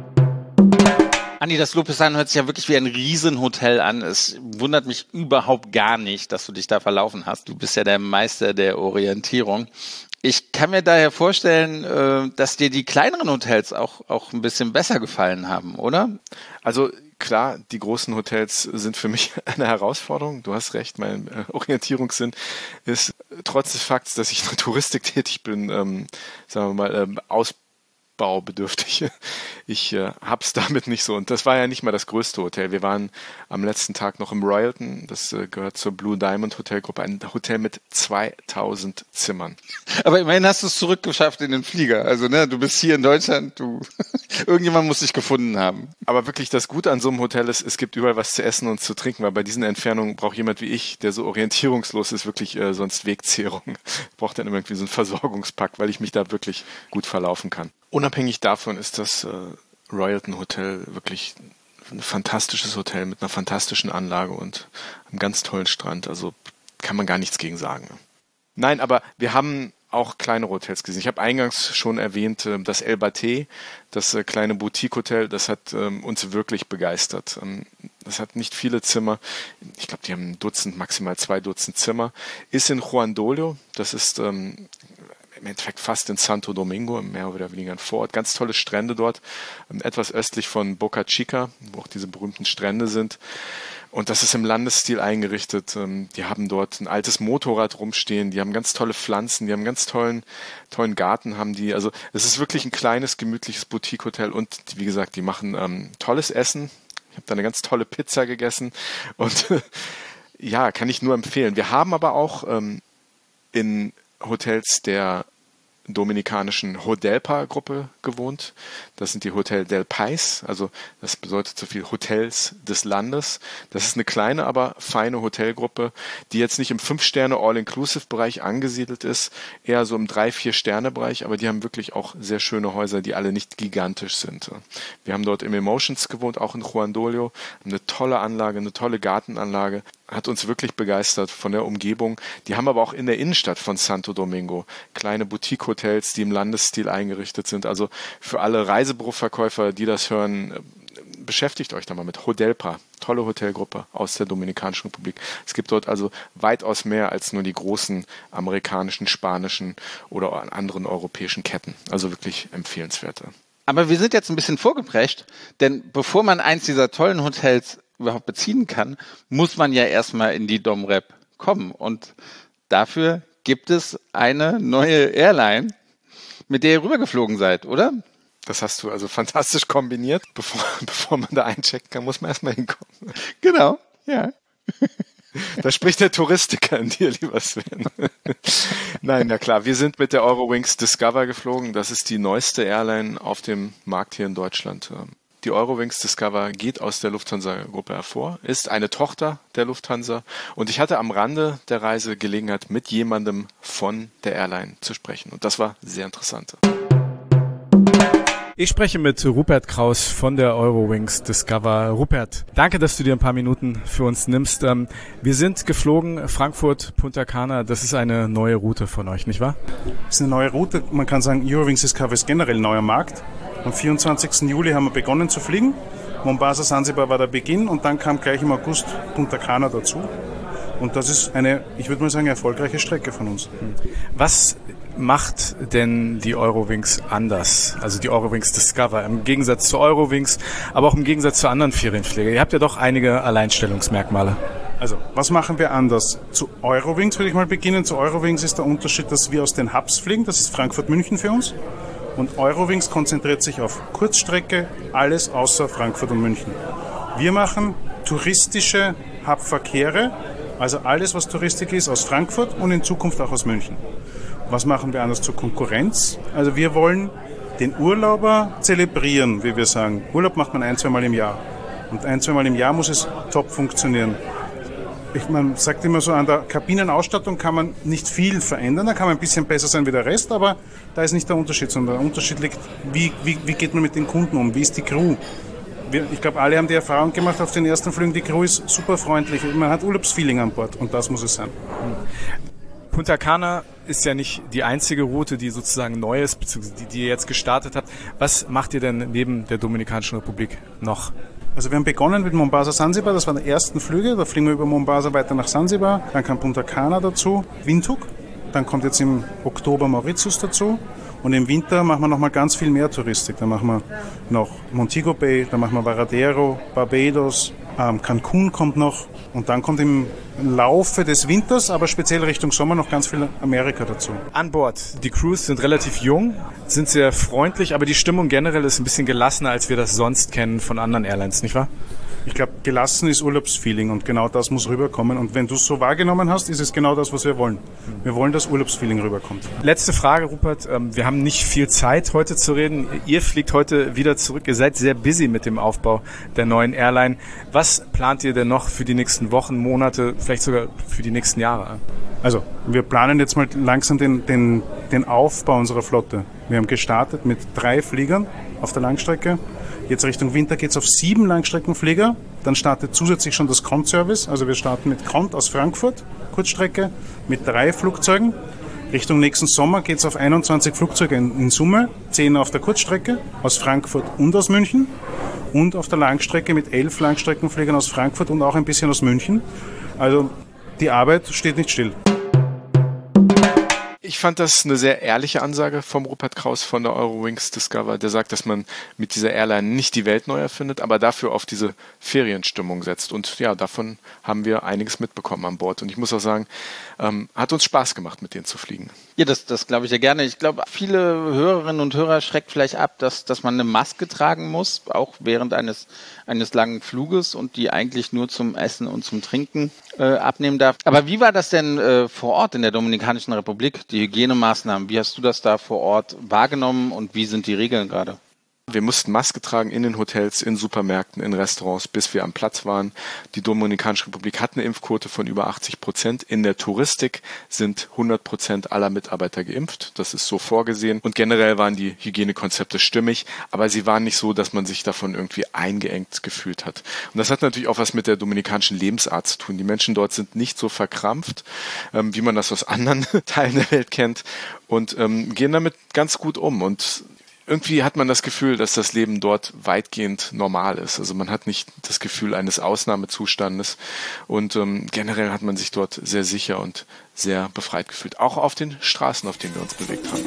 Andi, das Lopesan hört sich ja wirklich wie ein Riesenhotel an. Es wundert mich überhaupt gar nicht, dass du dich da verlaufen hast. Du bist ja der Meister der Orientierung. Ich kann mir daher vorstellen, dass dir die kleineren Hotels auch, auch ein bisschen besser gefallen haben, oder?
Also klar, die großen Hotels sind für mich eine Herausforderung. Du hast recht, mein äh, Orientierungssinn ist trotz des Fakts, dass ich in der Touristik tätig bin, ähm, sagen wir mal, ähm, aus aufbaubedürftig. Ich äh, hab's damit nicht so. Und das war ja nicht mal das größte Hotel. Wir waren am letzten Tag noch im Royalton. Das äh, gehört zur Blue Diamond Hotelgruppe. Ein Hotel mit zweitausend Zimmern.
Aber immerhin hast du es zurückgeschafft in den Flieger. Also ne, du bist hier in Deutschland. Du irgendjemand muss dich gefunden haben.
Aber wirklich das Gute an so einem Hotel ist, es gibt überall was zu essen und zu trinken. Weil bei diesen Entfernungen braucht jemand wie ich, der so orientierungslos ist, wirklich äh, sonst Wegzehrung. Braucht dann irgendwie so einen Versorgungspakt, weil ich mich da wirklich gut verlaufen kann. Unabhängig davon ist das äh, Royalton Hotel wirklich ein fantastisches Hotel mit einer fantastischen Anlage und einem ganz tollen Strand. Also kann man gar nichts gegen sagen. Nein, aber wir haben auch kleinere Hotels gesehen. Ich habe eingangs schon erwähnt, äh, das El Batey, das äh, kleine Boutique-Hotel, das hat ähm, uns wirklich begeistert. Ähm, das hat nicht viele Zimmer. Ich glaube, die haben ein Dutzend, maximal zwei Dutzend Zimmer. Ist in Huandolio. Das ist ähm, im Endeffekt fast in Santo Domingo, mehr oder weniger ein Vorort. Ganz tolle Strände dort, etwas östlich von Boca Chica, wo auch diese berühmten Strände sind. Und das ist im Landesstil eingerichtet. Die haben dort ein altes Motorrad rumstehen, die haben ganz tolle Pflanzen, die haben einen ganz tollen, tollen Garten, haben die. Also es ist wirklich ein kleines, gemütliches Boutique-Hotel und wie gesagt, die machen ähm, tolles Essen. Ich habe da eine ganz tolle Pizza gegessen und ja, kann ich nur empfehlen. Wir haben aber auch ähm, in Hotels der dominikanischen Hodelpa-Gruppe gewohnt. Das sind die Hotel del País, also das bedeutet so viel Hotels des Landes. Das ist eine kleine, aber feine Hotelgruppe, die jetzt nicht im Fünf-Sterne-All-Inclusive-Bereich angesiedelt ist, eher so im drei-, Vier-Sterne-Bereich, aber die haben wirklich auch sehr schöne Häuser, die alle nicht gigantisch sind. Wir haben dort im Emotions gewohnt, auch in Huandolio, eine tolle Anlage, eine tolle Gartenanlage, hat uns wirklich begeistert von der Umgebung. Die haben aber auch in der Innenstadt von Santo Domingo kleine Boutique-Hotels, die im Landesstil eingerichtet sind. Also für alle Reisebüroverkäufer, die das hören, beschäftigt euch da mal mit Hodelpa. Tolle Hotelgruppe aus der Dominikanischen Republik. Es gibt dort also weitaus mehr als nur die großen amerikanischen, spanischen oder anderen europäischen Ketten. Also wirklich empfehlenswerte.
Aber wir sind jetzt ein bisschen vorgeprescht, denn bevor man eins dieser tollen Hotels überhaupt beziehen kann, muss man ja erstmal in die Domrep kommen. Und dafür gibt es eine neue Airline, mit der ihr rübergeflogen seid, oder?
Das hast du also fantastisch kombiniert. Bevor, bevor man da einchecken kann, muss man erstmal hinkommen.
Genau, ja.
Da spricht der Touristiker in dir, lieber Sven. Nein, na klar, wir sind mit der Eurowings Discover geflogen. Das ist die neueste Airline auf dem Markt hier in Deutschland. Die Eurowings Discover geht aus der Lufthansa-Gruppe hervor, ist eine Tochter der Lufthansa und ich hatte am Rande der Reise Gelegenheit, mit jemandem von der Airline zu sprechen und das war sehr interessant.
Ich spreche mit Rupert Kraus von der Eurowings Discover. Rupert, danke, dass du dir ein paar Minuten für uns nimmst. Wir sind geflogen, Frankfurt, Punta Cana, das ist eine neue Route von euch, nicht wahr?
Das ist eine neue Route, man kann sagen, Eurowings Discover ist generell ein neuer Markt. Am vierundzwanzigsten Juli haben wir begonnen zu fliegen. Mombasa, Sansibar war der Beginn und dann kam gleich im August Punta Cana dazu. Und das ist eine, ich würde mal sagen, erfolgreiche Strecke von uns.
Was macht denn die Eurowings anders? Also die Eurowings Discover im Gegensatz zu Eurowings, aber auch im Gegensatz zu anderen Ferienpfleger. Ihr habt ja doch einige Alleinstellungsmerkmale.
Also, was machen wir anders? Zu Eurowings würde ich mal beginnen. Zu Eurowings ist der Unterschied, dass wir aus den Hubs fliegen. Das ist Frankfurt-München für uns. Und Eurowings konzentriert sich auf Kurzstrecke, alles außer Frankfurt und München. Wir machen touristische Hubverkehre, also alles, was Touristik ist, aus Frankfurt und in Zukunft auch aus München. Was machen wir anders zur Konkurrenz? Also wir wollen den Urlauber zelebrieren, wie wir sagen. Urlaub macht man ein, zweimal im Jahr. Und ein, zweimal im Jahr muss es top funktionieren. Ich, man sagt immer so, an der Kabinenausstattung kann man nicht viel verändern, da kann man ein bisschen besser sein wie der Rest, aber da ist nicht der Unterschied, sondern der Unterschied liegt, wie, wie, wie geht man mit den Kunden um, wie ist die Crew? Wir, ich glaube, alle haben die Erfahrung gemacht auf den ersten Flügen, die Crew ist super freundlich, man hat Urlaubsfeeling an Bord und das muss es sein.
Punta Cana ist ja nicht die einzige Route, die sozusagen neu ist, beziehungsweise die, die ihr jetzt gestartet habt. Was macht ihr denn neben der Dominikanischen Republik noch?
Also wir haben begonnen mit Mombasa, Sansibar, das waren die ersten Flüge, da fliegen wir über Mombasa weiter nach Sansibar, dann kam Punta Cana dazu, Windhoek, dann kommt jetzt im Oktober Mauritius dazu und im Winter machen wir nochmal ganz viel mehr Touristik, dann machen wir noch Montego Bay, dann machen wir Varadero, Barbados, Ähm, Cancun kommt noch und dann kommt im Laufe des Winters, aber speziell Richtung Sommer noch ganz viel Amerika dazu.
An Bord. Die Crews sind relativ jung, sind sehr freundlich, aber die Stimmung generell ist ein bisschen gelassener, als wir das sonst kennen von anderen Airlines, nicht wahr?
Ich glaube, gelassen ist Urlaubsfeeling und genau das muss rüberkommen. Und wenn du es so wahrgenommen hast, ist es genau das, was wir wollen. Wir wollen, dass Urlaubsfeeling rüberkommt.
Letzte Frage, Rupert. Wir haben nicht viel Zeit, heute zu reden. Ihr fliegt heute wieder zurück. Ihr seid sehr busy mit dem Aufbau der neuen Airline. Was plant ihr denn noch für die nächsten Wochen, Monate, vielleicht sogar für die nächsten Jahre?
Also, wir planen jetzt mal langsam den, den, den Aufbau unserer Flotte. Wir haben gestartet mit drei Fliegern auf der Langstrecke. Jetzt Richtung Winter geht es auf sieben Langstreckenflieger. Dann startet zusätzlich schon das Cont-Service. Also wir starten mit Cont aus Frankfurt, Kurzstrecke, mit drei Flugzeugen. Richtung nächsten Sommer geht es auf einundzwanzig Flugzeuge in, in Summe, zehn auf der Kurzstrecke aus Frankfurt und aus München und auf der Langstrecke mit elf Langstreckenfliegern aus Frankfurt und auch ein bisschen aus München. Also die Arbeit steht nicht still.
Ich fand das eine sehr ehrliche Ansage vom Rupert Kraus von der Eurowings Discover, der sagt, dass man mit dieser Airline nicht die Welt neu erfindet, aber dafür auf diese Ferienstimmung setzt. Und ja, davon haben wir einiges mitbekommen an Bord. Und ich muss auch sagen, ähm, hat uns Spaß gemacht, mit denen zu fliegen.
Ja, das, das glaube ich ja gerne. Ich glaube, viele Hörerinnen und Hörer schreckt vielleicht ab, dass, dass man eine Maske tragen muss, auch während eines, eines langen Fluges und die eigentlich nur zum Essen und zum Trinken äh, abnehmen darf. Aber wie war das denn äh, vor Ort in der Dominikanischen Republik, die Hygienemaßnahmen? Wie hast du das da vor Ort wahrgenommen und wie sind die Regeln gerade?
Wir mussten Maske tragen in den Hotels, in Supermärkten, in Restaurants, bis wir am Platz waren. Die Dominikanische Republik hat eine Impfquote von über achtzig Prozent. In der Touristik sind hundert Prozent aller Mitarbeiter geimpft. Das ist so vorgesehen. Und generell waren die Hygienekonzepte stimmig, aber sie waren nicht so, dass man sich davon irgendwie eingeengt gefühlt hat. Und das hat natürlich auch was mit der dominikanischen Lebensart zu tun. Die Menschen dort sind nicht so verkrampft, ähm, wie man das aus anderen Teilen der Welt kennt, und ähm, gehen damit ganz gut um. Und irgendwie hat man das Gefühl, dass das Leben dort weitgehend normal ist. Also man hat nicht das Gefühl eines Ausnahmezustandes und ähm, generell hat man sich dort sehr sicher und sehr befreit gefühlt. Auch auf den Straßen, auf denen wir uns bewegt haben.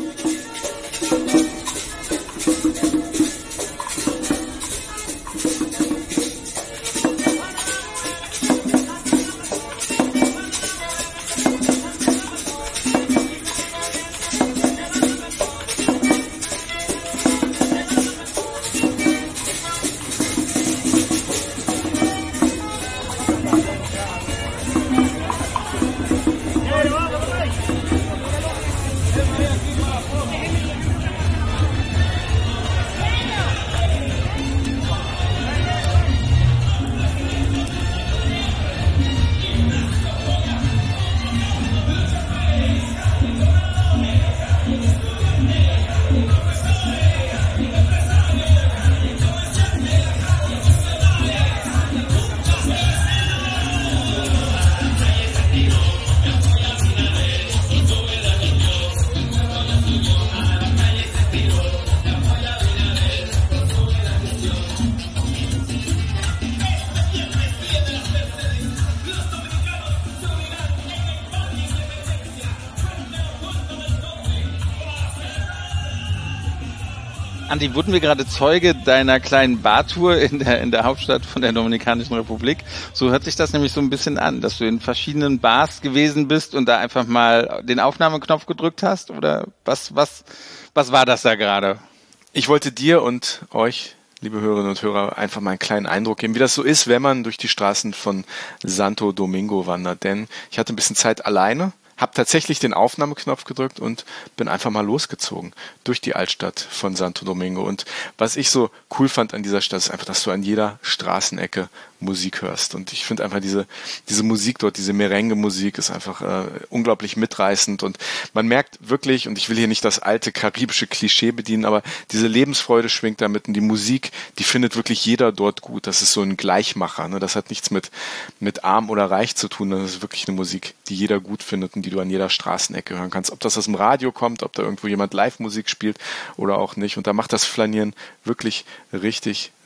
Andi, wurden wir gerade Zeuge deiner kleinen Bartour in der, in der Hauptstadt von der Dominikanischen Republik? So hört sich das nämlich so ein bisschen an, dass du in verschiedenen Bars gewesen bist und da einfach mal den Aufnahmeknopf gedrückt hast? Oder was, was, was war das da gerade?
Ich wollte dir und euch, liebe Hörerinnen und Hörer, einfach mal einen kleinen Eindruck geben, wie das so ist, wenn man durch die Straßen von Santo Domingo wandert. Denn ich hatte ein bisschen Zeit alleine, habe tatsächlich den Aufnahmeknopf gedrückt und bin einfach mal losgezogen durch die Altstadt von Santo Domingo. Und was ich so cool fand an dieser Stadt, ist einfach, dass du an jeder Straßenecke Musik hörst. Und ich finde einfach diese diese Musik dort, diese Merengue-Musik ist einfach äh, unglaublich mitreißend. Und man merkt wirklich, und ich will hier nicht das alte karibische Klischee bedienen, aber diese Lebensfreude schwingt damit. Und die Musik, die findet wirklich jeder dort gut. Das ist so ein Gleichmacher. Ne? Das hat nichts mit mit arm oder reich zu tun. Das ist wirklich eine Musik, die jeder gut findet und die du an jeder Straßenecke hören kannst. Ob das aus dem Radio kommt, ob da irgendwo jemand Live-Musik spielt oder auch nicht. Und da macht das Flanieren wirklich richtig,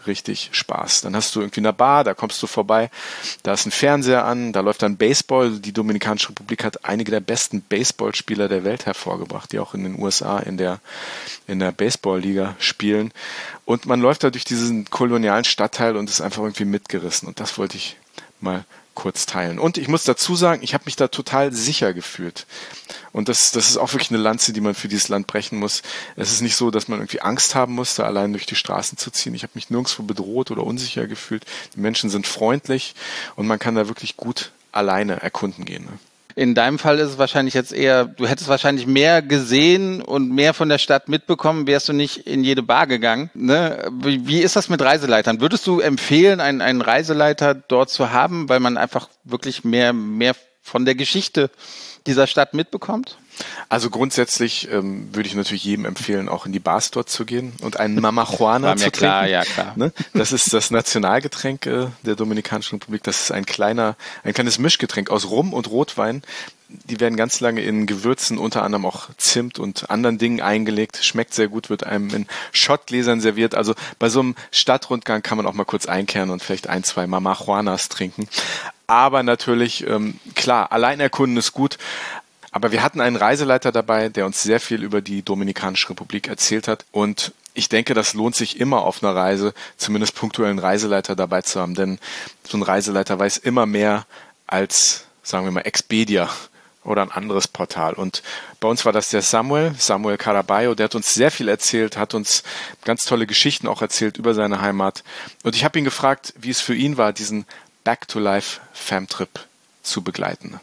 richtig Spaß. Dann hast du irgendwie eine Bar, da kommst du vorbei, da ist ein Fernseher an, da läuft dann Baseball. Die Dominikanische Republik hat einige der besten Baseballspieler der Welt hervorgebracht, die auch in den U S A in der, in der Baseballliga spielen. Und man läuft da durch diesen kolonialen Stadtteil und ist einfach irgendwie mitgerissen. Und das wollte ich mal kurz teilen. Und ich muss dazu sagen, ich habe mich da total sicher gefühlt. Und das, das ist auch wirklich eine Lanze, die man für dieses Land brechen muss. Es ist nicht so, dass man irgendwie Angst haben muss, da allein durch die Straßen zu ziehen. Ich habe mich nirgendwo bedroht oder unsicher gefühlt. Die Menschen sind freundlich und man kann da wirklich gut alleine erkunden gehen. Ne?
In deinem Fall ist es wahrscheinlich jetzt eher, du hättest wahrscheinlich mehr gesehen und mehr von der Stadt mitbekommen, wärst du nicht in jede Bar gegangen. Ne? Wie, wie ist das mit Reiseleitern? Würdest du empfehlen, einen, einen Reiseleiter dort zu haben, weil man einfach wirklich mehr, mehr von der Geschichte dieser Stadt mitbekommt?
Also grundsätzlich ähm, würde ich natürlich jedem empfehlen, auch in die Bars dort zu gehen und einen Mama Juana zu
klar,
trinken.
Ja, klar.
Ne? Das ist das Nationalgetränk äh, der Dominikanischen Republik. Das ist ein kleiner, ein kleines Mischgetränk aus Rum und Rotwein. Die werden ganz lange in Gewürzen, unter anderem auch Zimt und anderen Dingen eingelegt. Schmeckt sehr gut, wird einem in Schottgläsern serviert. Also bei so einem Stadtrundgang kann man auch mal kurz einkehren und vielleicht ein, zwei Mama Juanas trinken. Aber natürlich, ähm, klar, allein erkunden ist gut. Aber wir hatten einen Reiseleiter dabei, der uns sehr viel über die Dominikanische Republik erzählt hat. Und ich denke, das lohnt sich immer auf einer Reise, zumindest punktuell einen Reiseleiter dabei zu haben. Denn so ein Reiseleiter weiß immer mehr als, sagen wir mal, Expedia oder ein anderes Portal. Und bei uns war das der Samuel, Samuel Caraballo, der hat uns sehr viel erzählt, hat uns ganz tolle Geschichten auch erzählt über seine Heimat. Und ich habe ihn gefragt, wie es für ihn war, diesen Back-to-Life-Fam-Trip zu begleiten.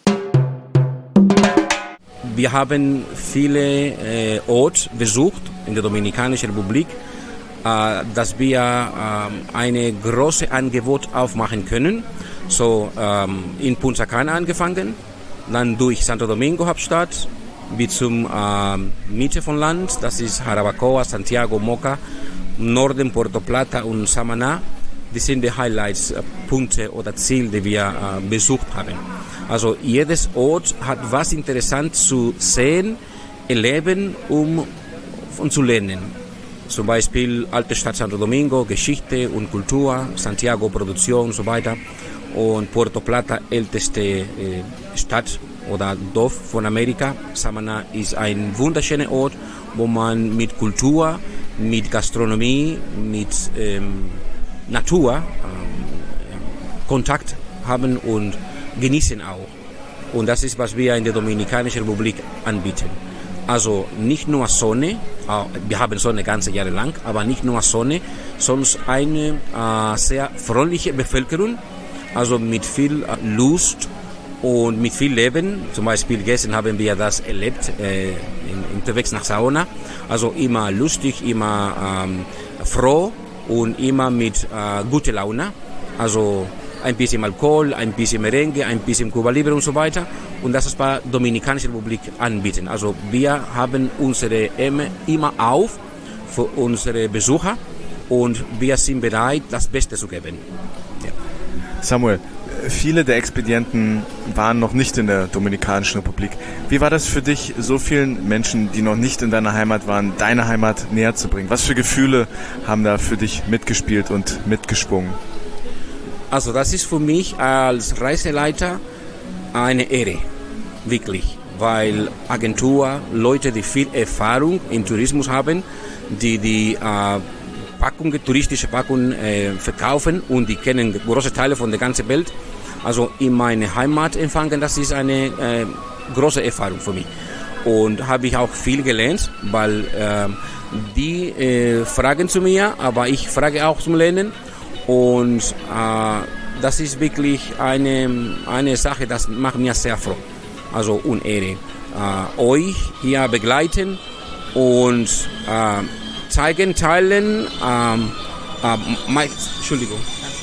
Wir haben viele äh, Orte besucht in der Dominikanischen Republik, äh, dass wir äh, eine große Angebot aufmachen können. So ähm, in Punta Cana angefangen, dann durch Santo Domingo Hauptstadt, wie zum äh, Mitte von Land, das ist Jarabacoa, Santiago, Moca, Norden Puerto Plata und Samaná. Das sind die Highlights, äh, Punkte oder Ziele, die wir äh, besucht haben. Also jedes Ort hat was Interessantes zu sehen, erleben um, und zu lernen. Zum Beispiel alte Stadt Santo Domingo, Geschichte und Kultur, Santiago Produktion und so weiter. Und Puerto Plata, älteste äh, Stadt oder Dorf von Amerika. Samaná ist ein wunderschöner Ort, wo man mit Kultur, mit Gastronomie, mit ähm, Natur ähm, Kontakt haben und genießen auch. Und das ist, was wir in der Dominikanischen Republik anbieten. Also nicht nur Sonne, wir haben Sonne ganze Jahre lang, aber nicht nur Sonne, sondern eine äh, sehr freundliche Bevölkerung, also mit viel äh, Lust und mit viel Leben. Zum Beispiel gestern haben wir das erlebt, äh, in, unterwegs nach Saona. Also immer lustig, immer ähm, froh und immer mit äh, guter Laune. Also ein bisschen Alkohol, ein bisschen Merengue, ein bisschen Cuba Libre und so weiter. Und das ist bei der Dominikanischen Republik anbieten. Also wir haben unsere Emme immer auf für unsere Besucher und wir sind bereit, das Beste zu geben. Ja.
Samuel, viele der Expedienten waren noch nicht in der Dominikanischen Republik. Wie war das für dich, so vielen Menschen, die noch nicht in deiner Heimat waren, deine Heimat näher zu bringen? Was für Gefühle haben da für dich mitgespielt und mitgeschwungen?
Also das ist für mich als Reiseleiter eine Ehre, wirklich, weil Agentur, Leute, die viel Erfahrung im Tourismus haben, die die äh, Packungen, touristische Packungen äh, verkaufen und die kennen große Teile von der ganzen Welt. Also in meine Heimat empfangen, das ist eine äh, große Erfahrung für mich. Und habe ich auch viel gelernt, weil äh, die äh, fragen zu mir, aber ich frage auch zum Lernen. Und äh, das ist wirklich eine, eine Sache, das macht mir sehr froh. Also und Ehre. Äh, euch hier begleiten und äh, zeigen, teilen, äh, äh, mein, Entschuldigung,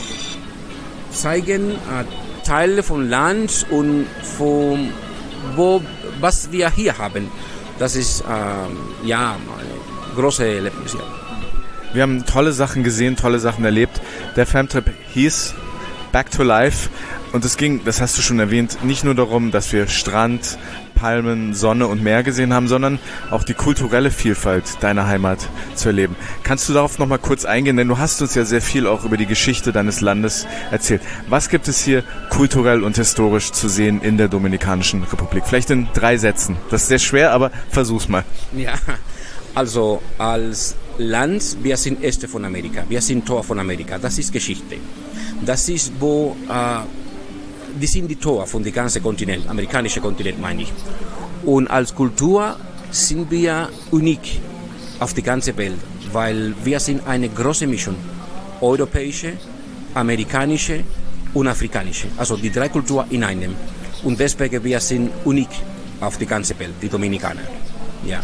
zeigen äh, Teile von Land und von wo, was wir hier haben. Das ist äh, ja ein großes Erlebnis. Ja.
Wir haben tolle Sachen gesehen, tolle Sachen erlebt. Der Famtrip hieß Back to Life und es ging, das hast du schon erwähnt, nicht nur darum, dass wir Strand,
Palmen, Sonne und Meer gesehen haben, sondern auch die kulturelle Vielfalt deiner Heimat zu erleben. Kannst du darauf nochmal kurz eingehen, denn du hast uns ja sehr viel auch über die Geschichte deines Landes erzählt. Was gibt es hier kulturell und historisch zu sehen in der Dominikanischen Republik? Vielleicht in drei Sätzen. Das ist sehr schwer, aber versuch's mal.
Ja, also als Land, wir sind Äste von Amerika, wir sind Tor von Amerika, das ist Geschichte. Das ist, wo, äh, die sind die Tor von dem ganzen Kontinent, amerikanischen Kontinent meine ich. Und als Kultur sind wir unik auf die ganze Welt, weil wir sind eine große Mischung, europäische, amerikanische und afrikanische, also die drei Kulturen in einem. Und deswegen wir sind unik auf die ganze Welt, die Dominikaner. Ja.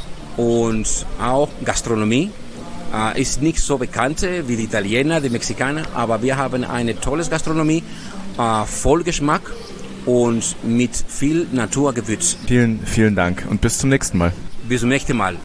Und auch Gastronomie äh, ist nicht so bekannt wie die Italiener, die Mexikaner, aber wir haben eine tolle Gastronomie, äh, voll Geschmack und mit viel Naturgewürz.
Vielen, vielen Dank und bis zum nächsten Mal.
Bis zum nächsten Mal.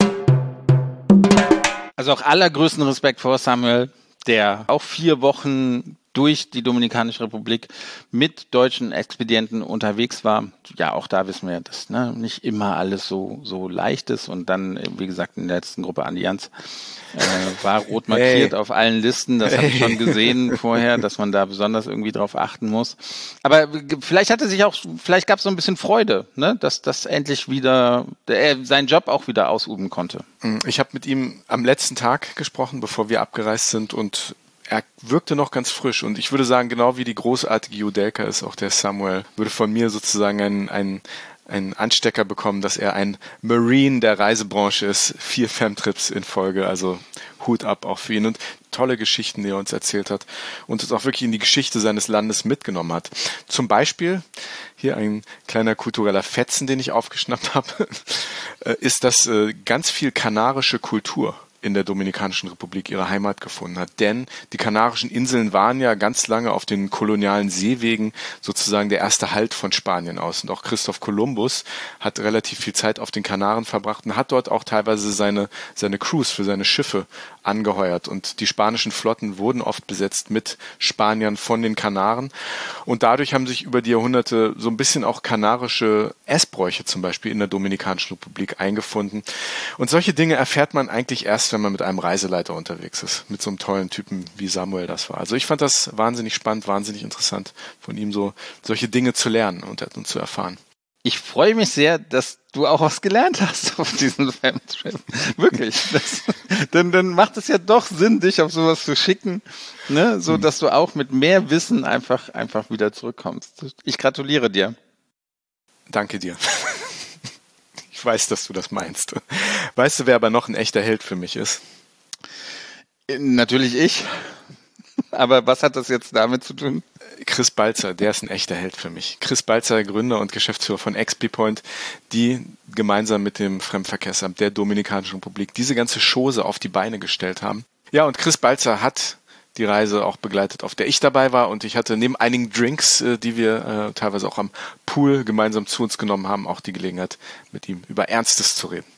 Also auch allergrößten Respekt vor Samuel, der auch vier Wochen durch die Dominikanische Republik mit deutschen Expedienten unterwegs war. Ja, auch da wissen wir, dass ne, nicht immer alles so so leicht ist. Und dann, wie gesagt, in der letzten Gruppe Andi Jans äh, war rot markiert hey. auf allen Listen. Das habe ich schon gesehen vorher, dass man da besonders irgendwie drauf achten muss. Aber vielleicht hatte sich auch, vielleicht gab es so ein bisschen Freude, ne, dass das endlich wieder, er seinen Job auch wieder ausüben konnte.
Ich habe mit ihm am letzten Tag gesprochen, bevor wir abgereist sind, und er wirkte noch ganz frisch, und ich würde sagen, genau wie die großartige Joudelka ist auch der Samuel, würde von mir sozusagen ein, ein, einen Anstecker bekommen, dass er ein Marine der Reisebranche ist. Vier Femtrips in Folge, also Hut ab auch für ihn, und tolle Geschichten, die er uns erzählt hat und uns auch wirklich in die Geschichte seines Landes mitgenommen hat. Zum Beispiel, hier ein kleiner kultureller Fetzen, den ich aufgeschnappt habe, ist, dass ganz viel kanarische Kultur in der Dominikanischen Republik ihre Heimat gefunden hat. Denn die Kanarischen Inseln waren ja ganz lange auf den kolonialen Seewegen sozusagen der erste Halt von Spanien aus. Und auch Christoph Kolumbus hat relativ viel Zeit auf den Kanaren verbracht und hat dort auch teilweise seine, seine Crews für seine Schiffe angeheuert. Und die spanischen Flotten wurden oft besetzt mit Spaniern von den Kanaren. Und dadurch haben sich über die Jahrhunderte so ein bisschen auch kanarische Essbräuche zum Beispiel in der Dominikanischen Republik eingefunden. Und solche Dinge erfährt man eigentlich erst, wenn man mit einem Reiseleiter unterwegs ist, mit so einem tollen Typen wie Samuel das war. Also ich fand das wahnsinnig spannend, wahnsinnig interessant, von ihm so solche Dinge zu lernen und, und zu erfahren.
Ich freue mich sehr, dass du auch was gelernt hast auf diesem Femtrip. Wirklich. Das, dann, dann macht es ja doch Sinn, dich auf sowas zu schicken, ne? So dass du auch mit mehr Wissen einfach, einfach wieder zurückkommst. Ich gratuliere dir.
Danke dir. Ich weiß, dass du das meinst. Weißt du, wer aber noch ein echter Held für mich ist?
Natürlich ich. Aber was hat das jetzt damit zu tun?
Chris Balzer, der ist ein echter Held für mich. Chris Balzer, Gründer und Geschäftsführer von XP-Point, die gemeinsam mit dem Fremdenverkehrsamt der Dominikanischen Republik diese ganze Chose auf die Beine gestellt haben. Ja, und Chris Balzer hat die Reise auch begleitet, auf der ich dabei war, und ich hatte neben einigen Drinks, die wir äh, teilweise auch am Pool gemeinsam zu uns genommen haben, auch die Gelegenheit, mit ihm über Ernstes zu reden.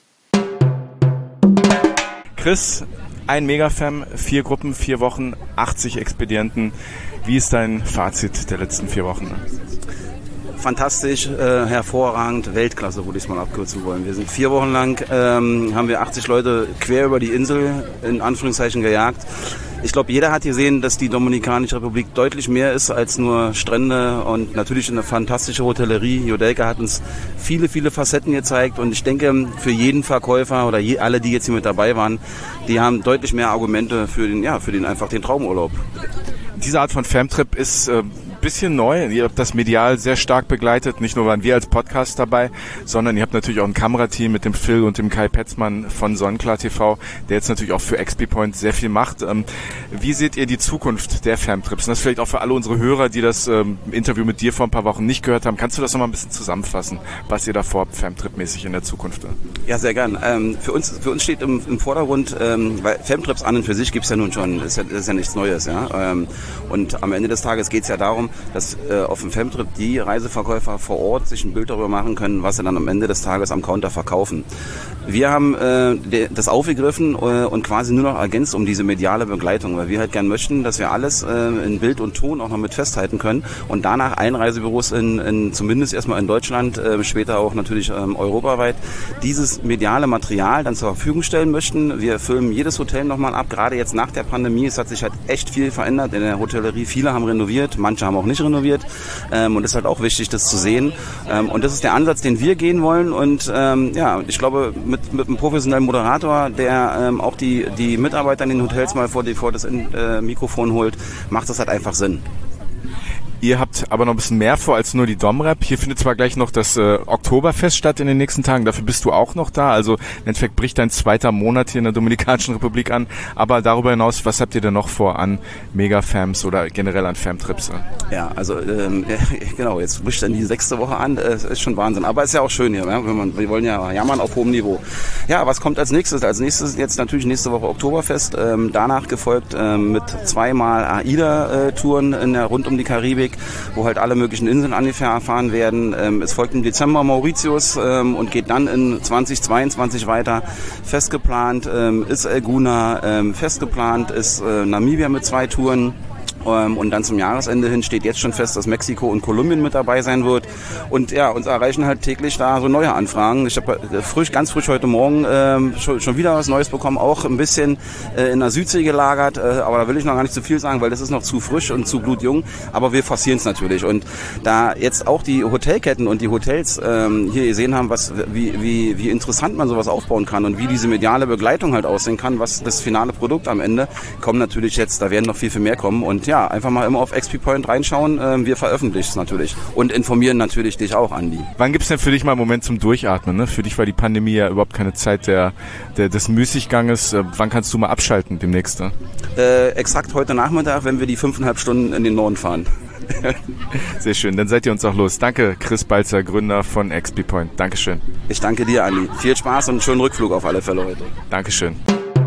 Chris, ein Megafam, vier Gruppen, vier Wochen, achtzig Expedienten. Wie ist dein Fazit der letzten vier Wochen?
Fantastisch, äh, hervorragend, Weltklasse, würde ich es mal abkürzen wollen. Wir sind vier Wochen lang, ähm, haben wir achtzig Leute quer über die Insel in Anführungszeichen gejagt. Ich glaube, jeder hat gesehen, dass die Dominikanische Republik deutlich mehr ist als nur Strände und natürlich eine fantastische Hotellerie. Joudelka hat uns viele, viele Facetten gezeigt, und ich denke, für jeden Verkäufer oder je, alle, die jetzt hier mit dabei waren, die haben deutlich mehr Argumente für den, ja, für den einfach den Traumurlaub.
Diese Art von Femtrip ist äh, bisschen neu. Ihr habt das medial sehr stark begleitet. Nicht nur waren wir als Podcast dabei, sondern ihr habt natürlich auch ein Kamerateam mit dem Phil und dem Kai Petzmann von Sonnenklar T V, der jetzt natürlich auch für X P-Point sehr viel macht. Ähm, wie seht ihr die Zukunft der Femtrips? Und das vielleicht auch für alle unsere Hörer, die das ähm, Interview mit dir vor ein paar Wochen nicht gehört haben. Kannst du das nochmal ein bisschen zusammenfassen, was ihr da vorhabt, Femtrip-mäßig in der Zukunft?
Ja, sehr gern. Ähm, für uns, für uns steht im, im Vordergrund, ähm, weil Femtrips an und für sich gibt's ja nun schon, das ist ja, das ist ja nichts Neues, ja. Ähm, und am Ende des Tages geht's ja darum, dass äh, auf dem Femtrip die Reiseverkäufer vor Ort sich ein Bild darüber machen können, was sie dann am Ende des Tages am Counter verkaufen. Wir haben äh, das aufgegriffen äh, und quasi nur noch ergänzt um diese mediale Begleitung, weil wir halt gern möchten, dass wir alles äh, in Bild und Ton auch noch mit festhalten können und danach Einreisebüros in, in zumindest erstmal in Deutschland, äh, später auch natürlich ähm, europaweit, dieses mediale Material dann zur Verfügung stellen möchten. Wir filmen jedes Hotel nochmal ab, gerade jetzt nach der Pandemie. Es hat sich halt echt viel verändert in der Hotellerie. Viele haben renoviert, manche haben auch nicht renoviert ähm, und es ist halt auch wichtig, das zu sehen. Ähm, und das ist der Ansatz, den wir gehen wollen und ähm, ja, ich glaube, mit, mit einem professionellen Moderator, der ähm, auch die, die Mitarbeiter in den Hotels mal vor, die, vor das äh, Mikrofon holt, macht das halt einfach Sinn.
Ihr habt aber noch ein bisschen mehr vor als nur die Domrep. Hier findet zwar gleich noch das äh, Oktoberfest statt in den nächsten Tagen, dafür bist du auch noch da. Also im Endeffekt bricht dein zweiter Monat hier in der Dominikanischen Republik an. Aber darüber hinaus, was habt ihr denn noch vor an Mega-Fams oder generell an Fam-Trips?
Ja, also ähm, genau, jetzt bricht dann die sechste Woche an. Das ist schon Wahnsinn. Aber ist ja auch schön hier. Ja? Wenn man, wir wollen ja jammern auf hohem Niveau. Ja, was kommt als nächstes? Als nächstes jetzt natürlich nächste Woche Oktoberfest. Ähm, danach gefolgt ähm, mit zweimal AIDA-Touren in der, rund um die Karibik, wo halt alle möglichen Inseln angefahren werden. Ähm, es folgt im Dezember Mauritius ähm, und geht dann in zwanzig zweiundzwanzig weiter. Festgeplant ähm, ist Elguna, ähm, festgeplant ist äh, Namibia mit zwei Touren. Und dann zum Jahresende hin steht jetzt schon fest, dass Mexiko und Kolumbien mit dabei sein wird. Und ja, uns erreichen halt täglich da so neue Anfragen. Ich habe frisch, ganz frisch heute Morgen ähm, schon, schon wieder was Neues bekommen, auch ein bisschen äh, in der Südsee gelagert. Äh, aber da will ich noch gar nicht zu viel sagen, weil das ist noch zu frisch und zu blutjung. Aber wir forcieren es natürlich. Und da jetzt auch die Hotelketten und die Hotels ähm, hier gesehen haben, was, wie, wie, wie interessant man sowas aufbauen kann und wie diese mediale Begleitung halt aussehen kann, was das finale Produkt am Ende, kommen natürlich jetzt, da werden noch viel, viel mehr kommen. Und ja, Ja, einfach mal immer auf X P Point reinschauen. Wir veröffentlichen es natürlich und informieren natürlich dich auch, Andi.
Wann gibt's denn für dich mal einen Moment zum Durchatmen? Ne? Für dich war die Pandemie ja überhaupt keine Zeit der, der, des Müßigganges. Wann kannst du mal abschalten demnächst? Ne?
Äh, exakt heute Nachmittag, wenn wir die fünfeinhalb Stunden in den Norden fahren.
Sehr schön, dann seid ihr uns auch los. Danke, Chris Balzer, Gründer von X P Point. Dankeschön.
Ich danke dir, Andi. Viel Spaß und einen schönen Rückflug auf alle Fälle heute.
Dankeschön.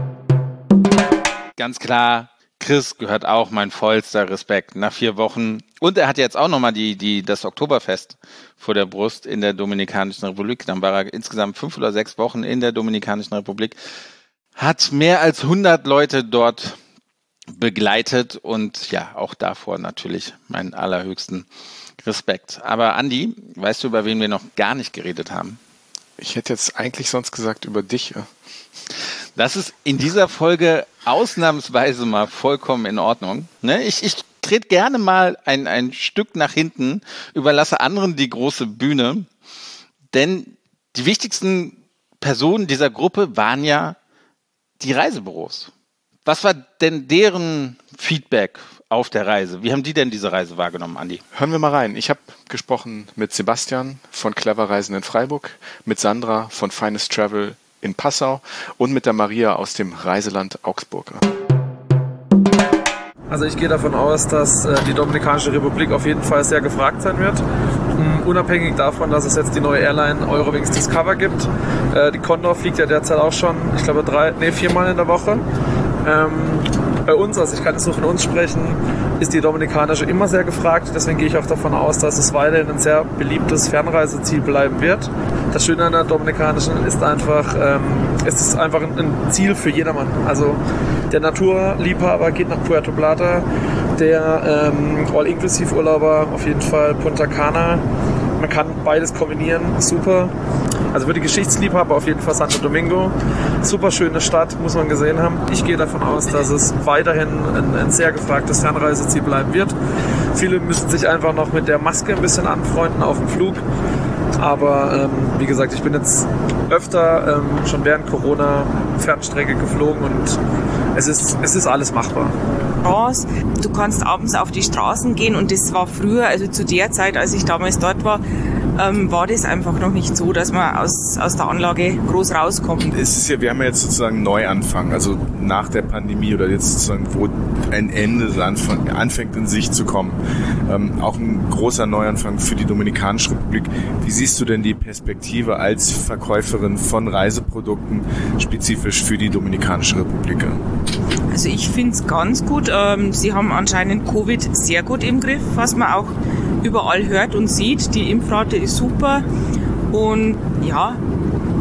Ganz klar, Chris gehört auch mein vollster Respekt nach vier Wochen. Und er hat jetzt auch nochmal die, die, das Oktoberfest vor der Brust in der Dominikanischen Republik. Dann war er insgesamt fünf oder sechs Wochen in der Dominikanischen Republik. Hat mehr als hundert Leute dort begleitet und ja, auch davor natürlich meinen allerhöchsten Respekt. Aber Andi, weißt du, über wen wir noch gar nicht geredet haben?
Ich hätte jetzt eigentlich sonst gesagt über dich.
Das ist in dieser Folge ausnahmsweise mal vollkommen in Ordnung. Ne? Ich, ich trete gerne mal ein, ein Stück nach hinten, überlasse anderen die große Bühne, denn die wichtigsten Personen dieser Gruppe waren ja die Reisebüros. Was war denn deren Feedback auf der Reise? Wie haben die denn diese Reise wahrgenommen, Andi?
Hören wir mal rein. Ich habe gesprochen mit Sebastian von Clever Reisen in Freiburg, mit Sandra von Finest Travel in Passau und mit der Maria aus dem Reiseland Augsburg.
Also ich gehe davon aus, dass äh, die Dominikanische Republik auf jeden Fall sehr gefragt sein wird. Um, unabhängig davon, dass es jetzt die neue Airline Eurowings Discover gibt. Äh, die Condor fliegt ja derzeit auch schon, ich glaube, drei, nee, viermal in der Woche. Ähm, bei uns, also ich kann jetzt nur von uns sprechen, ist die Dominikanische immer sehr gefragt. Deswegen gehe ich auch davon aus, dass es weiterhin ein sehr beliebtes Fernreiseziel bleiben wird. Das Schöne an der Dominikanischen ist einfach, ähm, es ist einfach ein Ziel für jedermann. Also der Naturliebhaber geht nach Puerto Plata, der ähm, All-Inclusive-Urlauber auf jeden Fall Punta Cana. Man kann beides kombinieren, super. Also für die Geschichtsliebhaber auf jeden Fall Santo Domingo. Super schöne Stadt, muss man gesehen haben. Ich gehe davon aus, dass es weiterhin ein, ein sehr gefragtes Fernreiseziel bleiben wird. Viele müssen sich einfach noch mit der Maske ein bisschen anfreunden auf dem Flug. Aber ähm, wie gesagt, ich bin jetzt öfter ähm, schon während Corona Fernstrecke geflogen und es ist, es ist alles machbar.
Du kannst abends auf die Straßen gehen und das war früher, also zu der Zeit, als ich damals dort war, ähm, war das einfach noch nicht so, dass man aus, aus der Anlage groß rauskommt.
Es ist ja, wir haben ja jetzt sozusagen einen Neuanfang, also nach der Pandemie oder jetzt sozusagen, wo ein Ende anfängt, anfängt in Sicht zu kommen. Ähm, auch ein großer Neuanfang für die Dominikanische Republik. Wie siehst du denn die Perspektive als Verkäuferin von Reiseprodukten spezifisch für die Dominikanische Republik?
Also ich finde es ganz gut. Ähm, sie haben anscheinend Covid sehr gut im Griff, was man auch überall hört und sieht. Die Impfrate ist super und ja,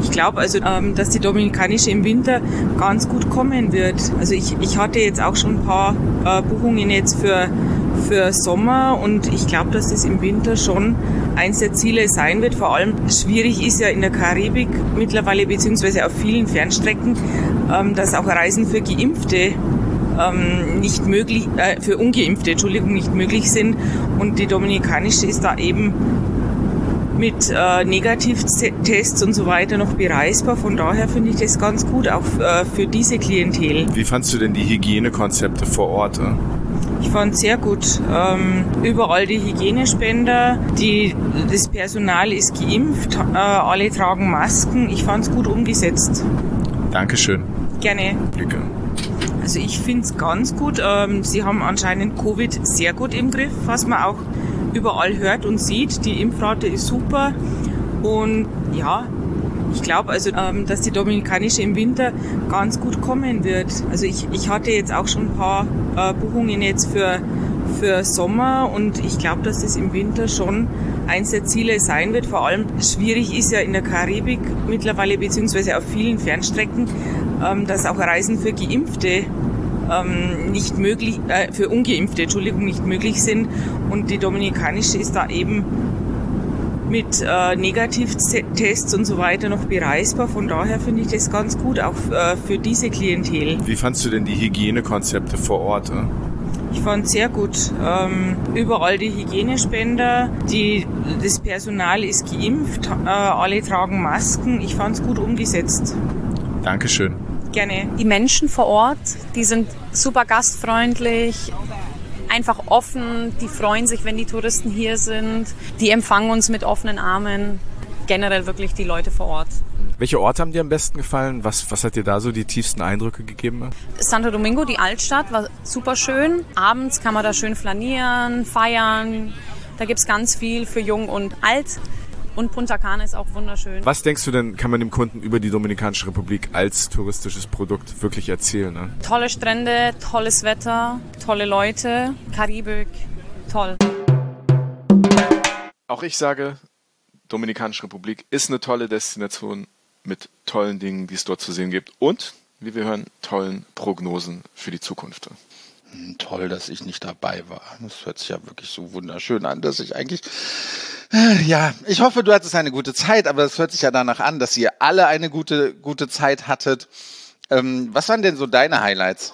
Ich glaube also, ähm, dass die Dominikanische im Winter ganz gut kommen wird. Also ich, ich hatte jetzt auch schon ein paar äh, Buchungen jetzt für, für Sommer und ich glaube, dass das im Winter schon eins der Ziele sein wird. Vor allem schwierig ist ja in der Karibik mittlerweile, beziehungsweise auf vielen Fernstrecken, ähm, dass auch Reisen für Geimpfte ähm, nicht möglich, äh, für Ungeimpfte, Entschuldigung, nicht möglich sind. Und die Dominikanische ist da eben mit äh, Negativtests und so weiter noch bereisbar. Von daher finde ich das ganz gut, auch äh, für diese Klientel.
Wie fandst du denn die Hygienekonzepte vor Ort? Äh?
Ich fand es sehr gut. Ähm, überall die Hygienespender, die, das Personal ist geimpft, äh, alle tragen Masken. Ich fand es gut umgesetzt.
Dankeschön.
Gerne.
Blicke.
Also ich finde es ganz gut. Ähm, sie haben anscheinend Covid sehr gut im Griff, was man auch überall hört und sieht. Die Impfrate ist super und ja, ich glaube also, ähm, dass die Dominikanische im Winter ganz gut kommen wird. Also ich, ich hatte jetzt auch schon ein paar äh, Buchungen jetzt für, für Sommer und ich glaube, dass das im Winter schon eins der Ziele sein wird. Vor allem schwierig ist ja in der Karibik mittlerweile, beziehungsweise auf vielen Fernstrecken, ähm, dass auch Reisen für Geimpfte Ähm, nicht möglich, äh, für Ungeimpfte, Entschuldigung, nicht möglich sind. Und die Dominikanische ist da eben mit äh, Negativtests und so weiter noch bereisbar. Von daher finde ich das ganz gut, auch äh, für diese Klientel.
Wie fandst du denn die Hygienekonzepte vor Ort? Äh?
Ich fand es sehr gut. Ähm, überall die Hygienespender, die, das Personal ist geimpft, äh, alle tragen Masken. Ich fand es gut umgesetzt.
Dankeschön.
Gerne.
Die Menschen vor Ort, die sind super gastfreundlich, einfach offen, die freuen sich, wenn die Touristen hier sind, die empfangen uns mit offenen Armen, generell wirklich die Leute vor Ort.
Welche Orte haben dir am besten gefallen? Was, was hat dir da so die tiefsten Eindrücke gegeben?
Santo Domingo, die Altstadt, war super schön. Abends kann man da schön flanieren, feiern, da gibt's ganz viel für Jung und Alt. Und Punta Cana ist auch wunderschön.
Was denkst du denn, kann man dem Kunden über die Dominikanische Republik als touristisches Produkt wirklich erzählen? Ne?
Tolle Strände, tolles Wetter, tolle Leute, Karibik, toll.
Auch ich sage, Dominikanische Republik ist eine tolle Destination mit tollen Dingen, die es dort zu sehen gibt. Und, wie wir hören, tollen Prognosen für die Zukunft.
Toll, dass ich nicht dabei war. Das hört sich ja wirklich so wunderschön an, dass ich eigentlich... Ja, ich hoffe, du hattest eine gute Zeit, aber es hört sich ja danach an, dass ihr alle eine gute, gute Zeit hattet. Ähm, was waren denn so deine Highlights?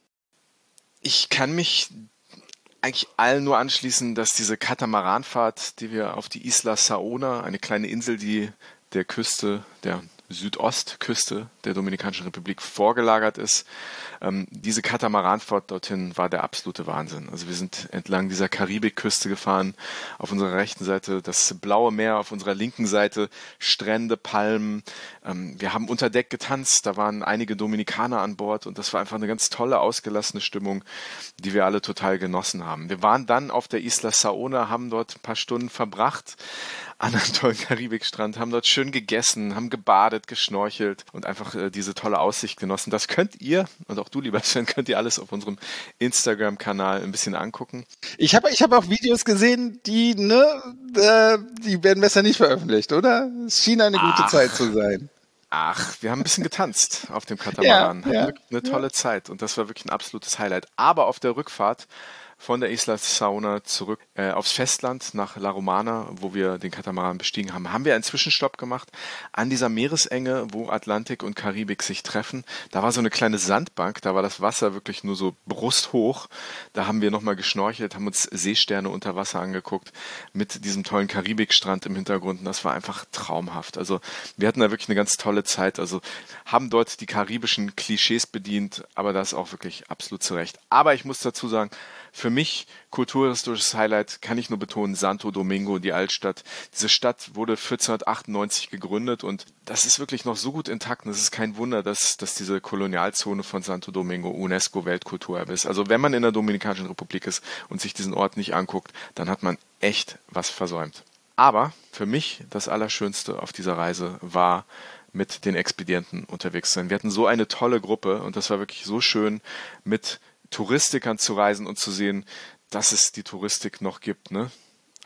Ich kann mich eigentlich allen nur anschließen, dass diese Katamaranfahrt, die wir auf die Isla Saona, eine kleine Insel, die der Küste, der Südostküste der Dominikanischen Republik vorgelagert ist. Ähm, diese Katamaranfahrt dorthin war der absolute Wahnsinn. Also wir sind entlang dieser Karibikküste gefahren, auf unserer rechten Seite das blaue Meer, auf unserer linken Seite Strände, Palmen. Ähm, wir haben unter Deck getanzt, da waren einige Dominikaner an Bord und das war einfach eine ganz tolle, ausgelassene Stimmung, die wir alle total genossen haben. Wir waren dann auf der Isla Saona, haben dort ein paar Stunden verbracht an einem tollen Karibikstrand, haben dort schön gegessen, haben gebadet, geschnorchelt und einfach äh, diese tolle Aussicht genossen. Das könnt ihr, und auch du, lieber Sven, könnt ihr alles auf unserem Instagram-Kanal ein bisschen angucken.
Ich habe ich hab auch Videos gesehen, die, ne, äh, die werden besser nicht veröffentlicht, oder? Es schien eine gute Ach. Zeit zu sein.
Ach, wir haben ein bisschen getanzt auf dem Katamaran. Ja, ja, hatten wirklich eine tolle ja. Zeit und das war wirklich ein absolutes Highlight. Aber auf der Rückfahrt von der Isla Saona zurück äh, aufs Festland nach La Romana, wo wir den Katamaran bestiegen haben, haben wir einen Zwischenstopp gemacht an dieser Meeresenge, wo Atlantik und Karibik sich treffen. Da war so eine kleine Sandbank, da war das Wasser wirklich nur so brusthoch. Da haben wir nochmal geschnorchelt, haben uns Seesterne unter Wasser angeguckt mit diesem tollen Karibikstrand im Hintergrund und das war einfach traumhaft. Also wir hatten da wirklich eine ganz tolle Zeit, also haben dort die karibischen Klischees bedient, aber das auch wirklich absolut zurecht. Aber ich muss dazu sagen, für mich kulturhistorisches Highlight kann ich nur betonen, Santo Domingo, die Altstadt. Diese Stadt wurde vierzehnhundertachtundneunzig gegründet und das ist wirklich noch so gut intakt. Und es ist kein Wunder, dass, dass diese Kolonialzone von Santo Domingo UNESCO-Weltkulturerbe ist. Also wenn man in der Dominikanischen Republik ist und sich diesen Ort nicht anguckt, dann hat man echt was versäumt. Aber für mich das Allerschönste auf dieser Reise war, mit den Expedienten unterwegs zu sein. Wir hatten so eine tolle Gruppe und das war wirklich so schön, mit Touristikern zu reisen und zu sehen, dass es die Touristik noch gibt, ne?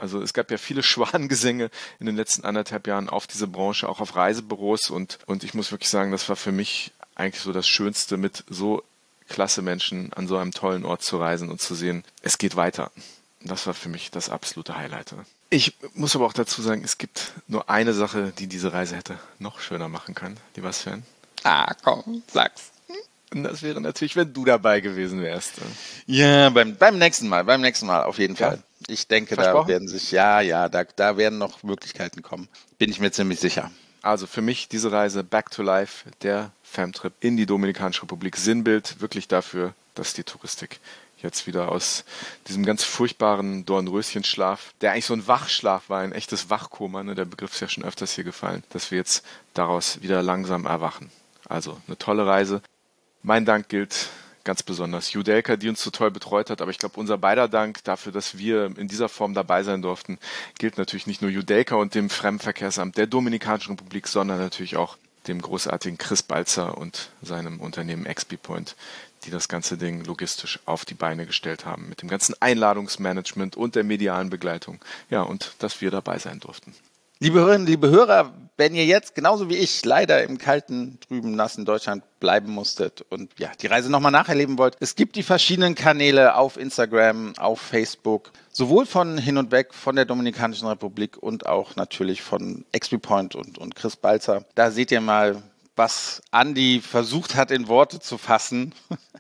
Also es gab ja viele Schwanengesänge in den letzten anderthalb Jahren auf diese Branche, auch auf Reisebüros und, und ich muss wirklich sagen, das war für mich eigentlich so das Schönste, mit so klasse Menschen an so einem tollen Ort zu reisen und zu sehen, es geht weiter. Das war für mich das absolute Highlight. Ich muss aber auch dazu sagen, es gibt nur eine Sache, die diese Reise hätte noch schöner machen können, lieber Sven.
Ah, komm, sag's.
Und das wäre natürlich, wenn du dabei gewesen wärst.
Ja, beim, beim nächsten Mal, beim nächsten Mal auf jeden Fall. Ja. Ich denke, da werden sich, ja, ja, da, da werden noch Möglichkeiten kommen. Bin ich mir ziemlich sicher.
Also für mich diese Reise Back to Life, der Femtrip in die Dominikanische Republik, Sinnbild wirklich dafür, dass die Touristik jetzt wieder aus diesem ganz furchtbaren Dornröschenschlaf, der eigentlich so ein Wachschlaf war, ein echtes Wachkoma, ne, der Begriff ist ja schon öfters hier gefallen, dass wir jetzt daraus wieder langsam erwachen. Also eine tolle Reise. Mein Dank gilt ganz besonders Joudelka, die uns so toll betreut hat, aber ich glaube, unser beider Dank dafür, dass wir in dieser Form dabei sein durften, gilt natürlich nicht nur Joudelka und dem Fremdenverkehrsamt der Dominikanischen Republik, sondern natürlich auch dem großartigen Chris Balzer und seinem Unternehmen X P Point, die das ganze Ding logistisch auf die Beine gestellt haben, mit dem ganzen Einladungsmanagement und der medialen Begleitung. Ja, und dass wir dabei sein durften.
Liebe Hörerinnen, liebe Hörer, wenn ihr jetzt, genauso wie ich, leider im kalten, trüben, nassen Deutschland bleiben musstet und ja, die Reise nochmal nacherleben wollt, es gibt die verschiedenen Kanäle auf Instagram, auf Facebook, sowohl von Hin und Weg, von der Dominikanischen Republik und auch natürlich von X P Point und, und Chris Balzer. Da seht ihr mal, was Andi versucht hat, in Worte zu fassen.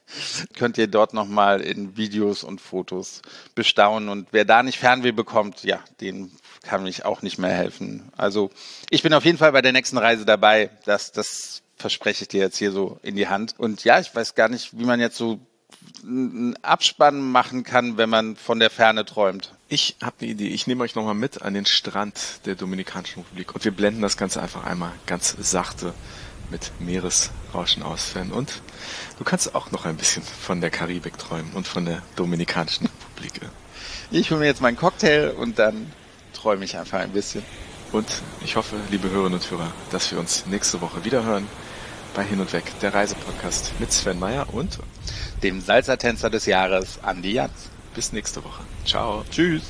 Könnt ihr dort nochmal in Videos und Fotos bestaunen. Und wer da nicht Fernweh bekommt, ja, den kann ich auch nicht mehr helfen. Also ich bin auf jeden Fall bei der nächsten Reise dabei. Das, das verspreche ich dir jetzt hier so in die Hand. Und ja, ich weiß gar nicht, wie man jetzt so einen Abspann machen kann, wenn man von der Ferne träumt.
Ich habe eine Idee. Ich nehme euch nochmal mit an den Strand der Dominikanischen Republik und wir blenden das Ganze einfach einmal ganz sachte mit Meeresrauschen aus, Sven. Und du kannst auch noch ein bisschen von der Karibik träumen und von der Dominikanischen Republik.
Ich hole mir jetzt meinen Cocktail und dann träume ich einfach ein bisschen.
Und ich hoffe, liebe Hörerinnen und Hörer, dass wir uns nächste Woche wiederhören bei Hin und Weg, der Reisepodcast mit Sven Meyer und
dem Salsa-Tänzer des Jahres, Andi Jans.
Bis nächste Woche. Ciao.
Tschüss.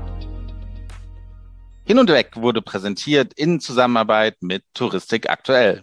Hin und Weg wurde präsentiert in Zusammenarbeit mit Touristik aktuell.